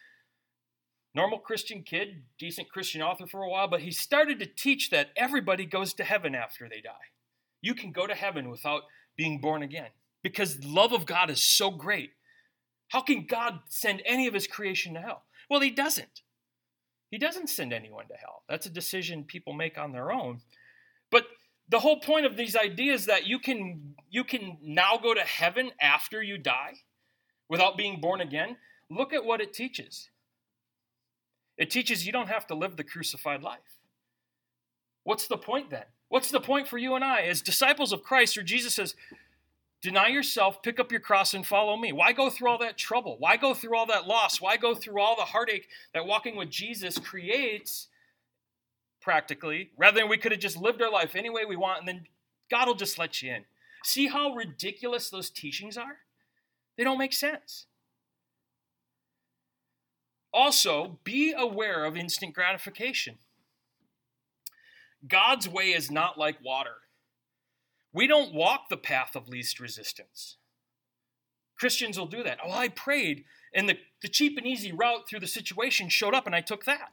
Normal Christian kid, decent Christian author for a while, but he started to teach that everybody goes to heaven after they die. You can go to heaven without being born again because the love of God is so great. How can God send any of his creation to hell? Well, he doesn't. He doesn't send anyone to hell. That's a decision people make on their own. But the whole point of these ideas that you can, you can now go to heaven after you die without being born again, look at what it teaches. It teaches you don't have to live the crucified life. What's the point then? What's the point for you and I as disciples of Christ, where Jesus says, deny yourself, pick up your cross, and follow me? Why go through all that trouble? Why go through all that loss? Why go through all the heartache that walking with Jesus creates practically, rather than we could have just lived our life any way we want, and then God will just let you in. See how ridiculous those teachings are? They don't make sense. Also, be aware of instant gratification. God's way is not like water. We don't walk the path of least resistance. Christians will do that. Oh, I prayed, and the, the cheap and easy route through the situation showed up, and I took that.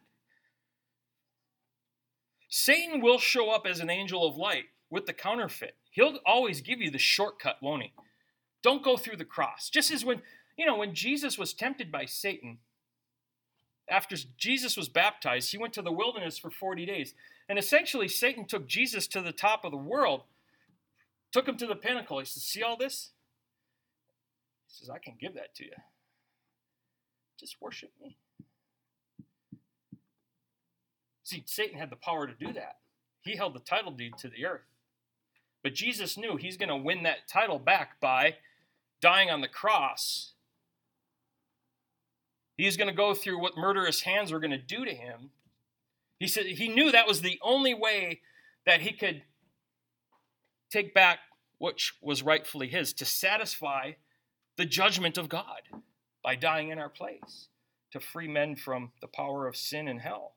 Satan will show up as an angel of light with the counterfeit. He'll always give you the shortcut, won't he? Don't go through the cross. Just as when, you know, when Jesus was tempted by Satan, after Jesus was baptized, he went to the wilderness for forty days. And essentially, Satan took Jesus to the top of the world, took him to the pinnacle. He says, see all this? He says, I can give that to you. Just worship me. See, Satan had the power to do that. He held the title deed to the earth. But Jesus knew he's going to win that title back by dying on the cross. He's going to go through what murderous hands were going to do to him. He said he knew that was the only way that he could take back what was rightfully his, to satisfy the judgment of God by dying in our place, to free men from the power of sin and hell.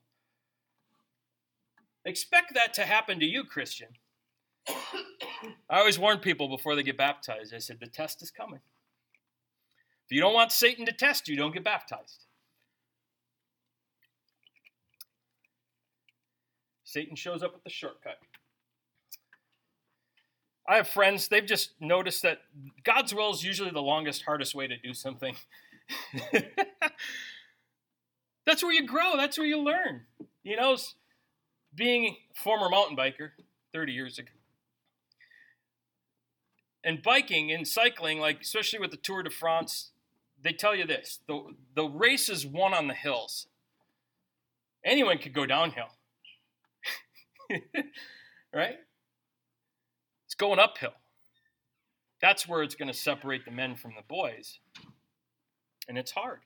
Expect that to happen to you, Christian. I always warn people before they get baptized. I said, the test is coming. If you don't want Satan to test you, don't get baptized. Satan shows up with the shortcut. I have friends, they've just noticed that God's will is usually the longest, hardest way to do something. That's where you grow. That's where you learn. You know, being a former mountain biker thirty years ago, and biking and cycling, like especially with the Tour de France, they tell you this: the the race is won on the hills. Anyone could go downhill, right? It's going uphill. That's where it's going to separate the men from the boys, and it's hard.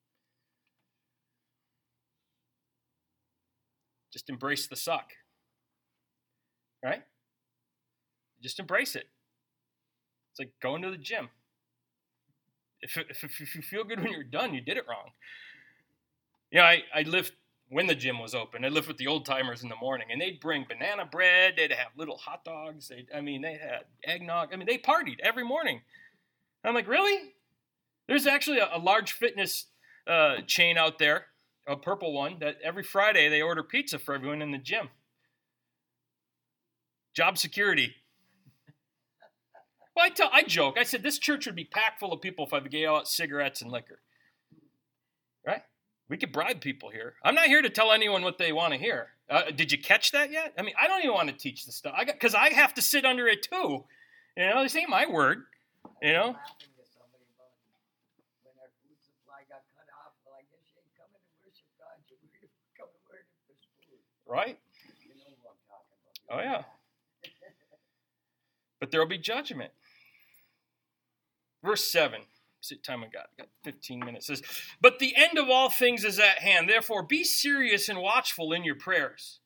Just embrace the suck, right? Just embrace it. It's like going to the gym. If, if, if you feel good when you're done, you did it wrong. You know, I, I lived, when the gym was open, I lived with the old timers in the morning, and they'd bring banana bread, they'd have little hot dogs, they'd, I mean, they had eggnog, I mean, they partied every morning. And I'm like, really? There's actually a, a large fitness uh, chain out there, a purple one, that every Friday they order pizza for everyone in the gym. Job security. Well, I, tell, I joke. I said this church would be packed full of people if I gave out cigarettes and liquor. Right? We could bribe people here. I'm not here to tell anyone what they want to hear. Uh, did you catch that yet? I mean, I don't even want to teach this stuff. I got because I have to sit under it too. You know, this ain't my word. You know. Right? You know what I'm talking Oh, about. yeah. But there will be judgment. Verse seven. See what time I got? I got fifteen minutes. It says, but the end of all things is at hand. Therefore, be serious and watchful in your prayers.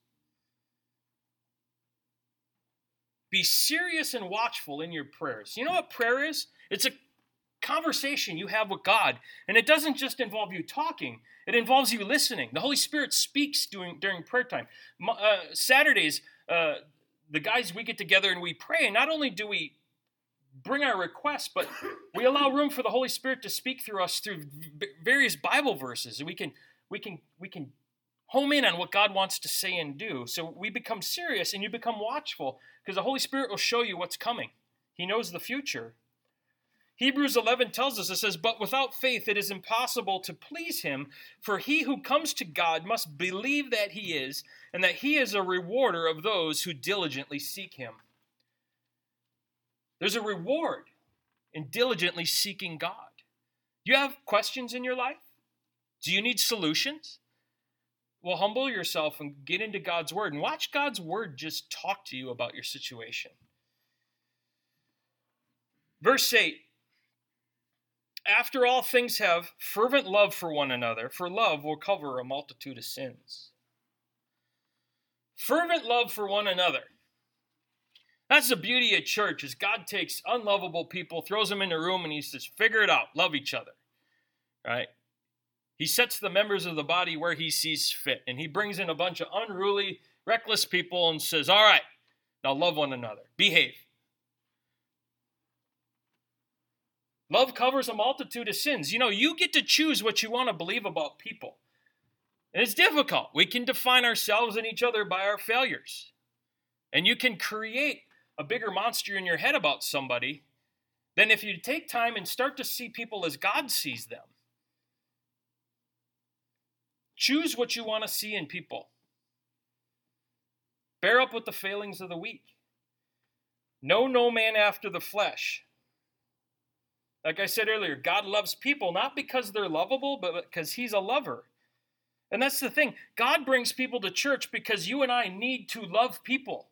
Be serious and watchful in your prayers. You know what prayer is? It's a conversation you have with God. And it doesn't just involve you talking. It involves you listening. The Holy Spirit speaks during, during prayer time. Uh, Saturdays, uh, the guys, we get together and we pray. And not only do we bring our requests, but we allow room for the Holy Spirit to speak through us through various Bible verses. And we can, we can, we can home in on what God wants to say and do. So we become serious and you become watchful because the Holy Spirit will show you what's coming. He knows the future. Hebrews eleven tells us, it says, but without faith it is impossible to please him, for he who comes to God must believe that he is, and that he is a rewarder of those who diligently seek him. There's a reward in diligently seeking God. Do you have questions in your life? Do you need solutions? Well, humble yourself and get into God's word, and watch God's word just talk to you about your situation. Verse eight. After all things have fervent love for one another, for love will cover a multitude of sins. Fervent love for one another. That's the beauty of church, is God takes unlovable people, throws them in a room, and he says, figure it out, love each other. Right? He sets the members of the body where he sees fit, and he brings in a bunch of unruly, reckless people and says, all right, now love one another. Behave. Love covers a multitude of sins. You know, you get to choose what you want to believe about people. And it's difficult. We can define ourselves and each other by our failures. And you can create a bigger monster in your head about somebody than if you take time and start to see people as God sees them. Choose what you want to see in people. Bear up with the failings of the weak. Know no man after the flesh. Like I said earlier, God loves people not because they're lovable, but because he's a lover. And that's the thing. God brings people to church because you and I need to love people.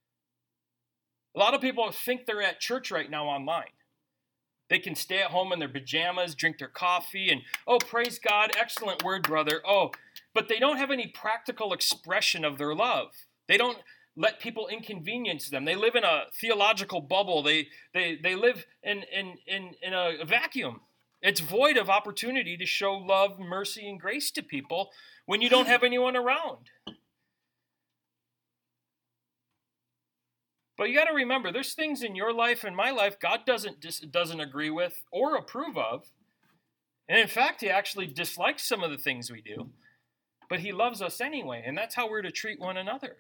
A lot of people think they're at church right now online. They can stay at home in their pajamas, drink their coffee, and, oh, praise God, excellent word, brother. Oh, but they don't have any practical expression of their love. They don't let people inconvenience them. They live in a theological bubble. They they they live in, in, in, in a vacuum. It's void of opportunity to show love, mercy, and grace to people when you don't have anyone around. But you got to remember, there's things in your life and my life God doesn't dis- doesn't agree with or approve of. And in fact, he actually dislikes some of the things we do. But he loves us anyway, and that's how we're to treat one another.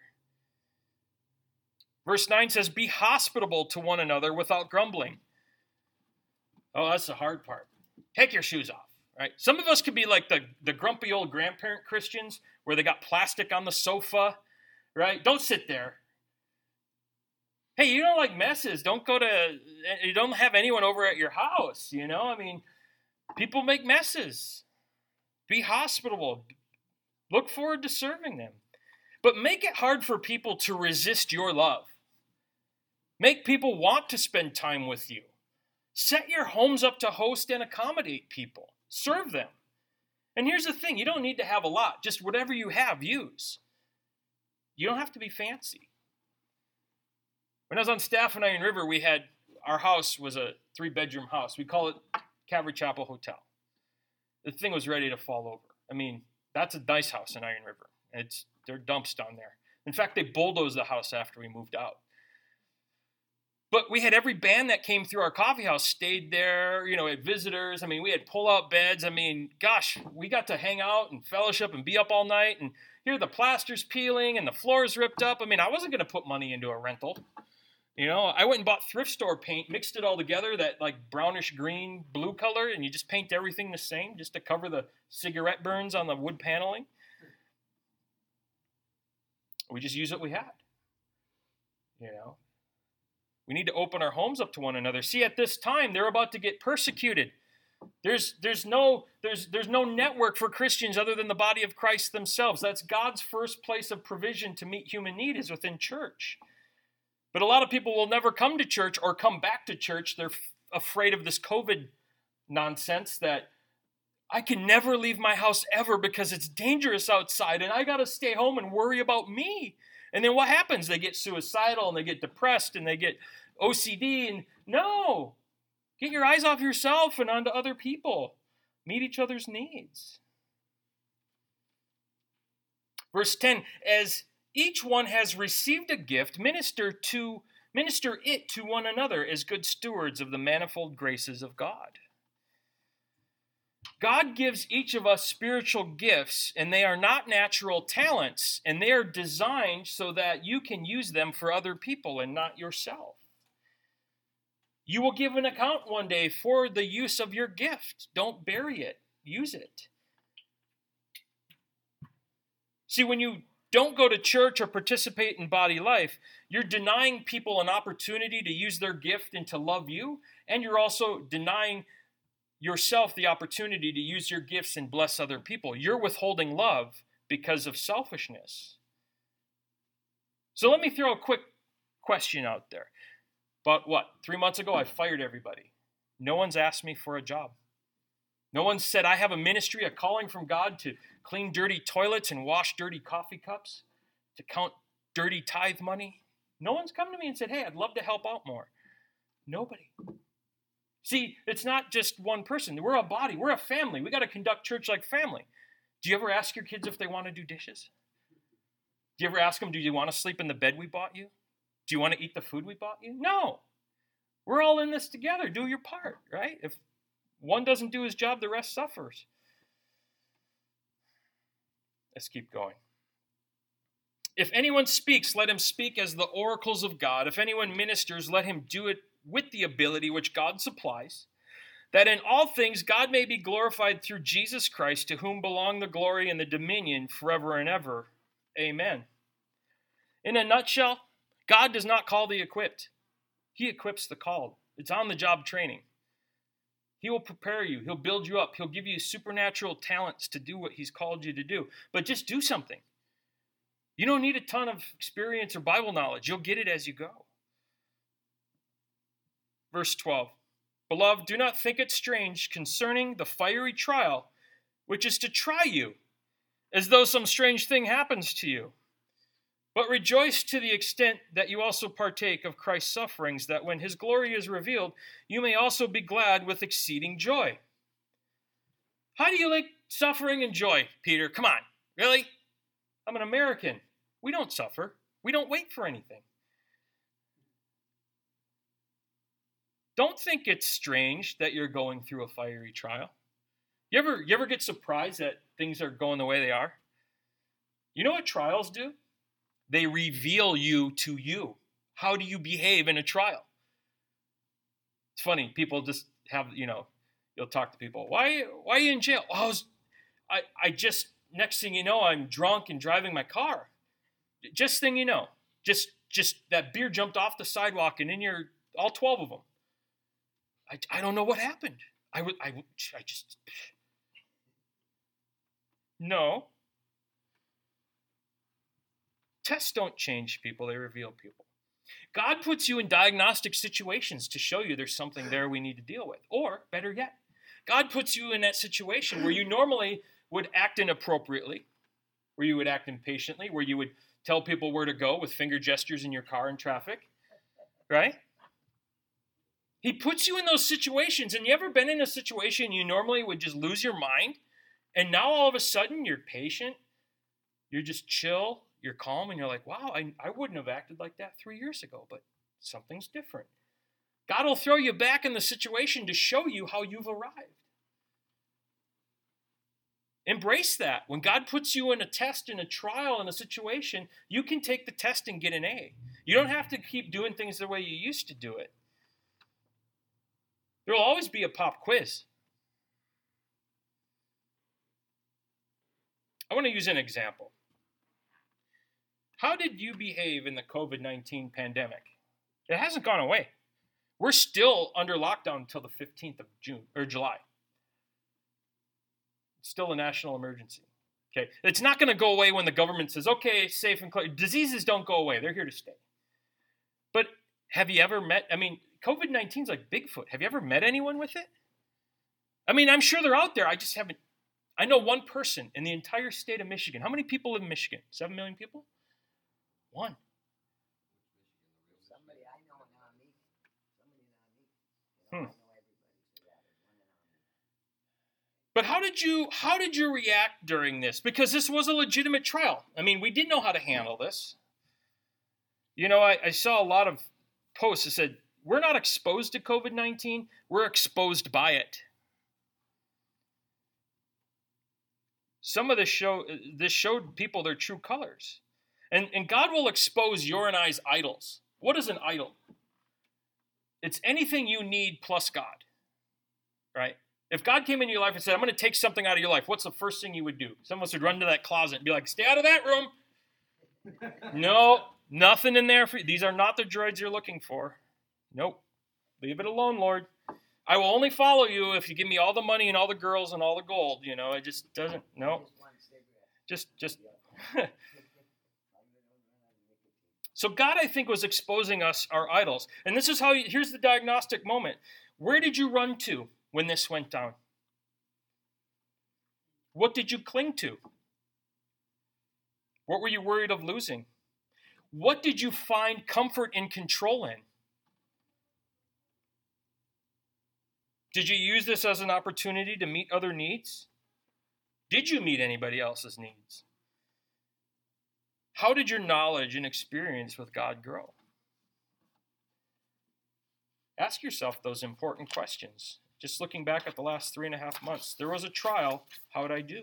Verse nine says, be hospitable to one another without grumbling. Oh, that's the hard part. Take your shoes off, right? Some of us could be like the, the grumpy old grandparent Christians where they got plastic on the sofa, right? Don't sit there. Hey, you don't like messes. Don't go to, you don't have anyone over at your house, you know? I mean, people make messes. Be hospitable. Look forward to serving them. But make it hard for people to resist your love. Make people want to spend time with you. Set your homes up to host and accommodate people. Serve them. And here's the thing. You don't need to have a lot. Just whatever you have, use. You don't have to be fancy. When I was on staff in Iron River, we had, our house was a three-bedroom house. We call it Calvary Chapel Hotel. The thing was ready to fall over. I mean, that's a nice house in Iron River. It's, there are dumps down there. In fact, they bulldozed the house after we moved out. But we had every band that came through our coffee house stayed there. You know, we had visitors. I mean, we had pull-out beds. I mean, gosh, we got to hang out and fellowship and be up all night. And here the plaster's peeling and the floor's ripped up. I mean, I wasn't going to put money into a rental. You know, I went and bought thrift store paint, mixed it all together, that like brownish green, blue color, and you just paint everything the same just to cover the cigarette burns on the wood paneling. We just use what we had. You know, we need to open our homes up to one another. See, at this time, they're about to get persecuted. There's there's no there's there's no network for Christians other than the body of Christ themselves. That's God's first place of provision to meet human need is within church. But a lot of people will never come to church or come back to church. They're f- afraid of this COVID nonsense that I can never leave my house ever because it's dangerous outside and I got to stay home and worry about me. And then what happens? They get suicidal and they get depressed and they get O C D. And no, get your eyes off yourself and onto other people. Meet each other's needs. Verse ten, as each one has received a gift, minister to minister it to one another as good stewards of the manifold graces of God. God gives each of us spiritual gifts, and they are not natural talents, and they are designed so that you can use them for other people and not yourself. You will give an account one day for the use of your gift. Don't bury it. Use it. See, when you don't go to church or participate in body life, you're denying people an opportunity to use their gift and to love you, and you're also denying yourself the opportunity to use your gifts and bless other people. You're withholding love because of selfishness. So let me throw a quick question out there. About what? Three months ago, I fired everybody. No one's asked me for a job. No one said, I have a ministry, a calling from God to clean dirty toilets and wash dirty coffee cups, to count dirty tithe money. No one's come to me and said, hey, I'd love to help out more. Nobody. See, it's not just one person. We're a body. We're a family. We got to conduct church like family. Do you ever ask your kids if they want to do dishes? Do you ever ask them, do you want to sleep in the bed we bought you? Do you want to eat the food we bought you? No. We're all in this together. Do your part, right? If one doesn't do his job, the rest suffers. Let's keep going. If anyone speaks, let him speak as the oracles of God. If anyone ministers, let him do it with the ability which God supplies, that in all things God may be glorified through Jesus Christ, to whom belong the glory and the dominion forever and ever. Amen. In a nutshell, God does not call the equipped. He equips the called. It's on-the-job training. He will prepare you. He'll build you up. He'll give you supernatural talents to do what he's called you to do. But just do something. You don't need a ton of experience or Bible knowledge. You'll get it as you go. Verse twelve. Beloved, do not think it strange concerning the fiery trial, which is to try you, as though some strange thing happens to you. But rejoice to the extent that you also partake of Christ's sufferings, that when his glory is revealed, you may also be glad with exceeding joy. How do you link suffering and joy, Peter? Come on, really? I'm an American. We don't suffer. We don't wait for anything. Don't think it's strange that you're going through a fiery trial. You ever, you ever get surprised that things are going the way they are? You know what trials do? They reveal you to you. How do you behave in a trial? It's funny. People just have, you know, you'll talk to people. Why, why are you in jail? Oh, I, was, I, I just, next thing you know, I'm drunk and driving my car. Just thing you know, just, just that beer jumped off the sidewalk and in your, all twelve of them. I, I don't know what happened. I would, I, I just, no. Tests don't change people, they reveal people. God puts you in diagnostic situations to show you there's something there we need to deal with. Or, better yet, God puts you in that situation where you normally would act inappropriately, where you would act impatiently, where you would tell people where to go with finger gestures in your car in traffic, right? He puts you in those situations, and you ever been in a situation you normally would just lose your mind, and now all of a sudden you're patient, you're just chill, you're calm, and you're like, wow, I, I wouldn't have acted like that three years ago, but something's different. God will throw you back in the situation to show you how you've arrived. Embrace that. When God puts you in a test, in a trial, in a situation, you can take the test and get an A. You don't have to keep doing things the way you used to do it. There will always be a pop quiz. I want to use an example. How did you behave in the covid nineteen pandemic? It hasn't gone away. We're still under lockdown until the fifteenth of June or July. It's still a national emergency. Okay, it's not going to go away when the government says, okay, safe and clear. Diseases don't go away. They're here to stay. But have you ever met, I mean, covid nineteen is like Bigfoot. Have you ever met anyone with it? I mean, I'm sure they're out there. I just haven't. I know one person in the entire state of Michigan. How many people live in Michigan? Seven million people? One. Somebody I know in Army. Somebody in Army. You know, Hmm. I know everybody. So that is one in Army. But how did you how did you react during this? Because this was a legitimate trial. I mean, we didn't know how to handle this. You know, I, I saw a lot of posts that said, we're not exposed to covid nineteen, we're exposed by it. Some of this show this showed people their true colors. And, and God will expose your and I's idols. What is an idol? It's anything you need plus God, right? If God came into your life and said, I'm going to take something out of your life, what's the first thing you would do? Some of us would run to that closet and be like, stay out of that room. No, nothing in there for you. These are not the droids you're looking for. Nope. Leave it alone, Lord. I will only follow you if you give me all the money and all the girls and all the gold. You know, it just doesn't, no. Just one cigarette. Just, just. So God, I think, was exposing us, our idols. And this is how, you, here's the diagnostic moment. Where did you run to when this went down? What did you cling to? What were you worried of losing? What did you find comfort and control in? Did you use this as an opportunity to meet other needs? Did you meet anybody else's needs? How did your knowledge and experience with God grow? Ask yourself those important questions. Just looking back at the last three and a half months, there was a trial. How did I do?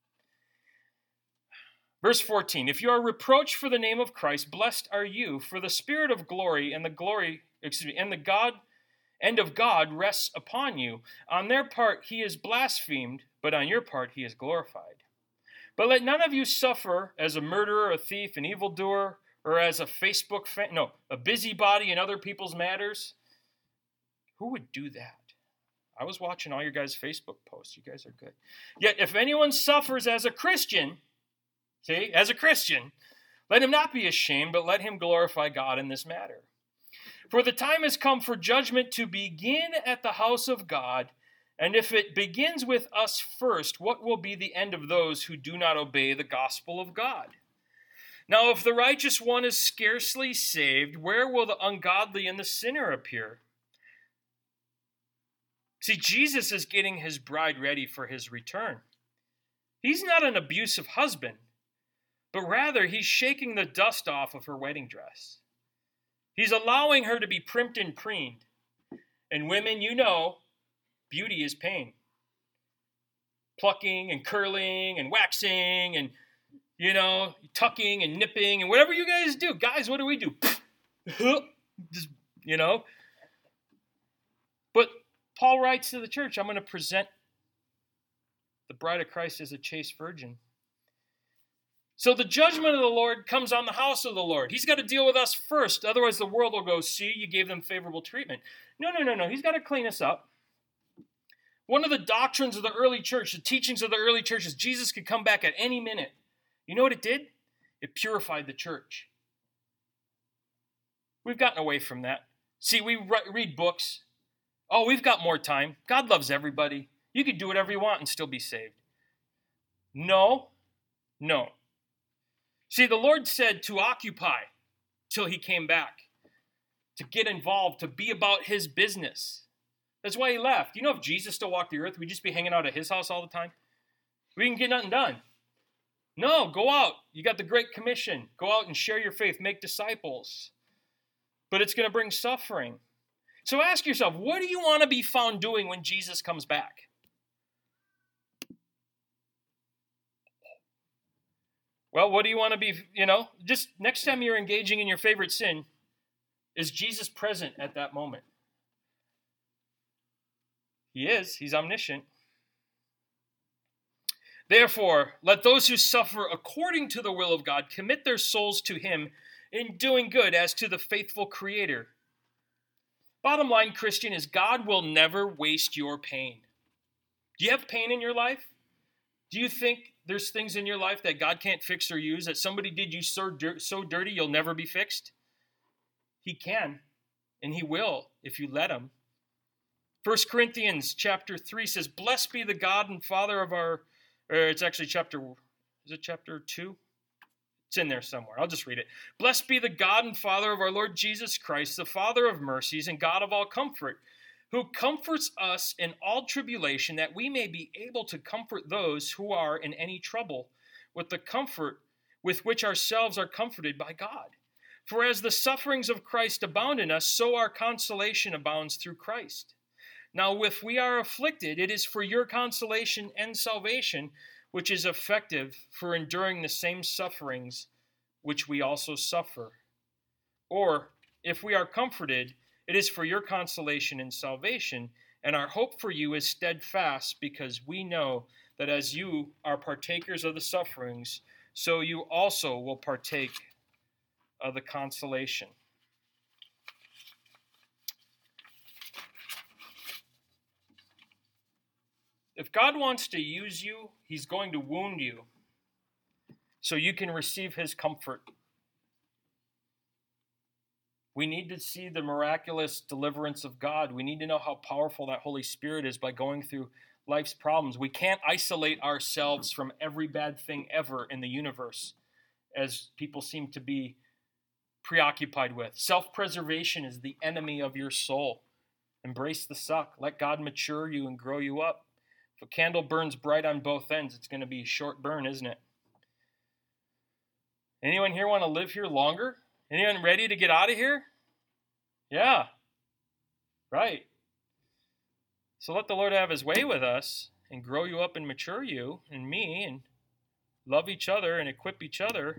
Verse fourteen, if you are reproached for the name of Christ, blessed are you, for the Spirit of glory and the glory, excuse me, and the God and of God rests upon you. On their part he is blasphemed, but on your part he is glorified. But let none of you suffer as a murderer, a thief, an evildoer, or as a Facebook fan, no, a busybody in other people's matters. Who would do that? I was watching all your guys' Facebook posts. You guys are good. Yet if anyone suffers as a Christian, see, as a Christian, let him not be ashamed, but let him glorify God in this matter. For the time has come for judgment to begin at the house of God, and if it begins with us first, what will be the end of those who do not obey the gospel of God? Now, if the righteous one is scarcely saved, where will the ungodly and the sinner appear? See, Jesus is getting his bride ready for his return. He's not an abusive husband, but rather he's shaking the dust off of her wedding dress. He's allowing her to be primped and preened. And women, you know, beauty is pain. Plucking and curling and waxing and, you know, tucking and nipping and whatever you guys do. Guys, what do we do? Just, you know. But Paul writes to the church, I'm going to present the bride of Christ as a chaste virgin. So the judgment of the Lord comes on the house of the Lord. He's got to deal with us first. Otherwise, the world will go, see, you gave them favorable treatment. No, no, no, no. He's got to clean us up. One of the doctrines of the early church, the teachings of the early church, is Jesus could come back at any minute. You know what it did? It purified the church. We've gotten away from that. See, we read books. Oh, we've got more time. God loves everybody. You can do whatever you want and still be saved. No, no. See, the Lord said to occupy till he came back, to get involved, to be about his business. That's why he left. You know, if Jesus still walked the earth, we'd just be hanging out at his house all the time. We can get nothing done. No, go out. You got the Great Commission. Go out and share your faith. Make disciples. But it's going to bring suffering. So ask yourself, what do you want to be found doing when Jesus comes back? Well, what do you want to be, you know, just next time you're engaging in your favorite sin, is Jesus present at that moment? He is. He's omniscient. Therefore, let those who suffer according to the will of God commit their souls to him in doing good as to the faithful Creator. Bottom line, Christian, is God will never waste your pain. Do you have pain in your life? Do you think there's things in your life that God can't fix or use, that somebody did you so, dir- so dirty you'll never be fixed? He can, and he will if you let him. First Corinthians chapter three says, blessed be the God and Father of our, or it's actually chapter, is it chapter two? It's in there somewhere. I'll just read it. Blessed be the God and Father of our Lord Jesus Christ, the Father of mercies and God of all comfort, who comforts us in all tribulation, that we may be able to comfort those who are in any trouble with the comfort with which ourselves are comforted by God. For as the sufferings of Christ abound in us, so our consolation abounds through Christ. Now, if we are afflicted, it is for your consolation and salvation, which is effective for enduring the same sufferings which we also suffer. Or, if we are comforted, it is for your consolation and salvation, and our hope for you is steadfast, because we know that as you are partakers of the sufferings, so you also will partake of the consolation. If God wants to use you, he's going to wound you so you can receive his comfort. We need to see the miraculous deliverance of God. We need to know how powerful that Holy Spirit is by going through life's problems. We can't isolate ourselves from every bad thing ever in the universe, as people seem to be preoccupied with. Self-preservation is the enemy of your soul. Embrace the suck. Let God mature you and grow you up. If a candle burns bright on both ends, it's going to be a short burn, isn't it? Anyone here want to live here longer? Anyone ready to get out of here? Yeah. Right. So let the Lord have his way with us and grow you up and mature you and me and love each other and equip each other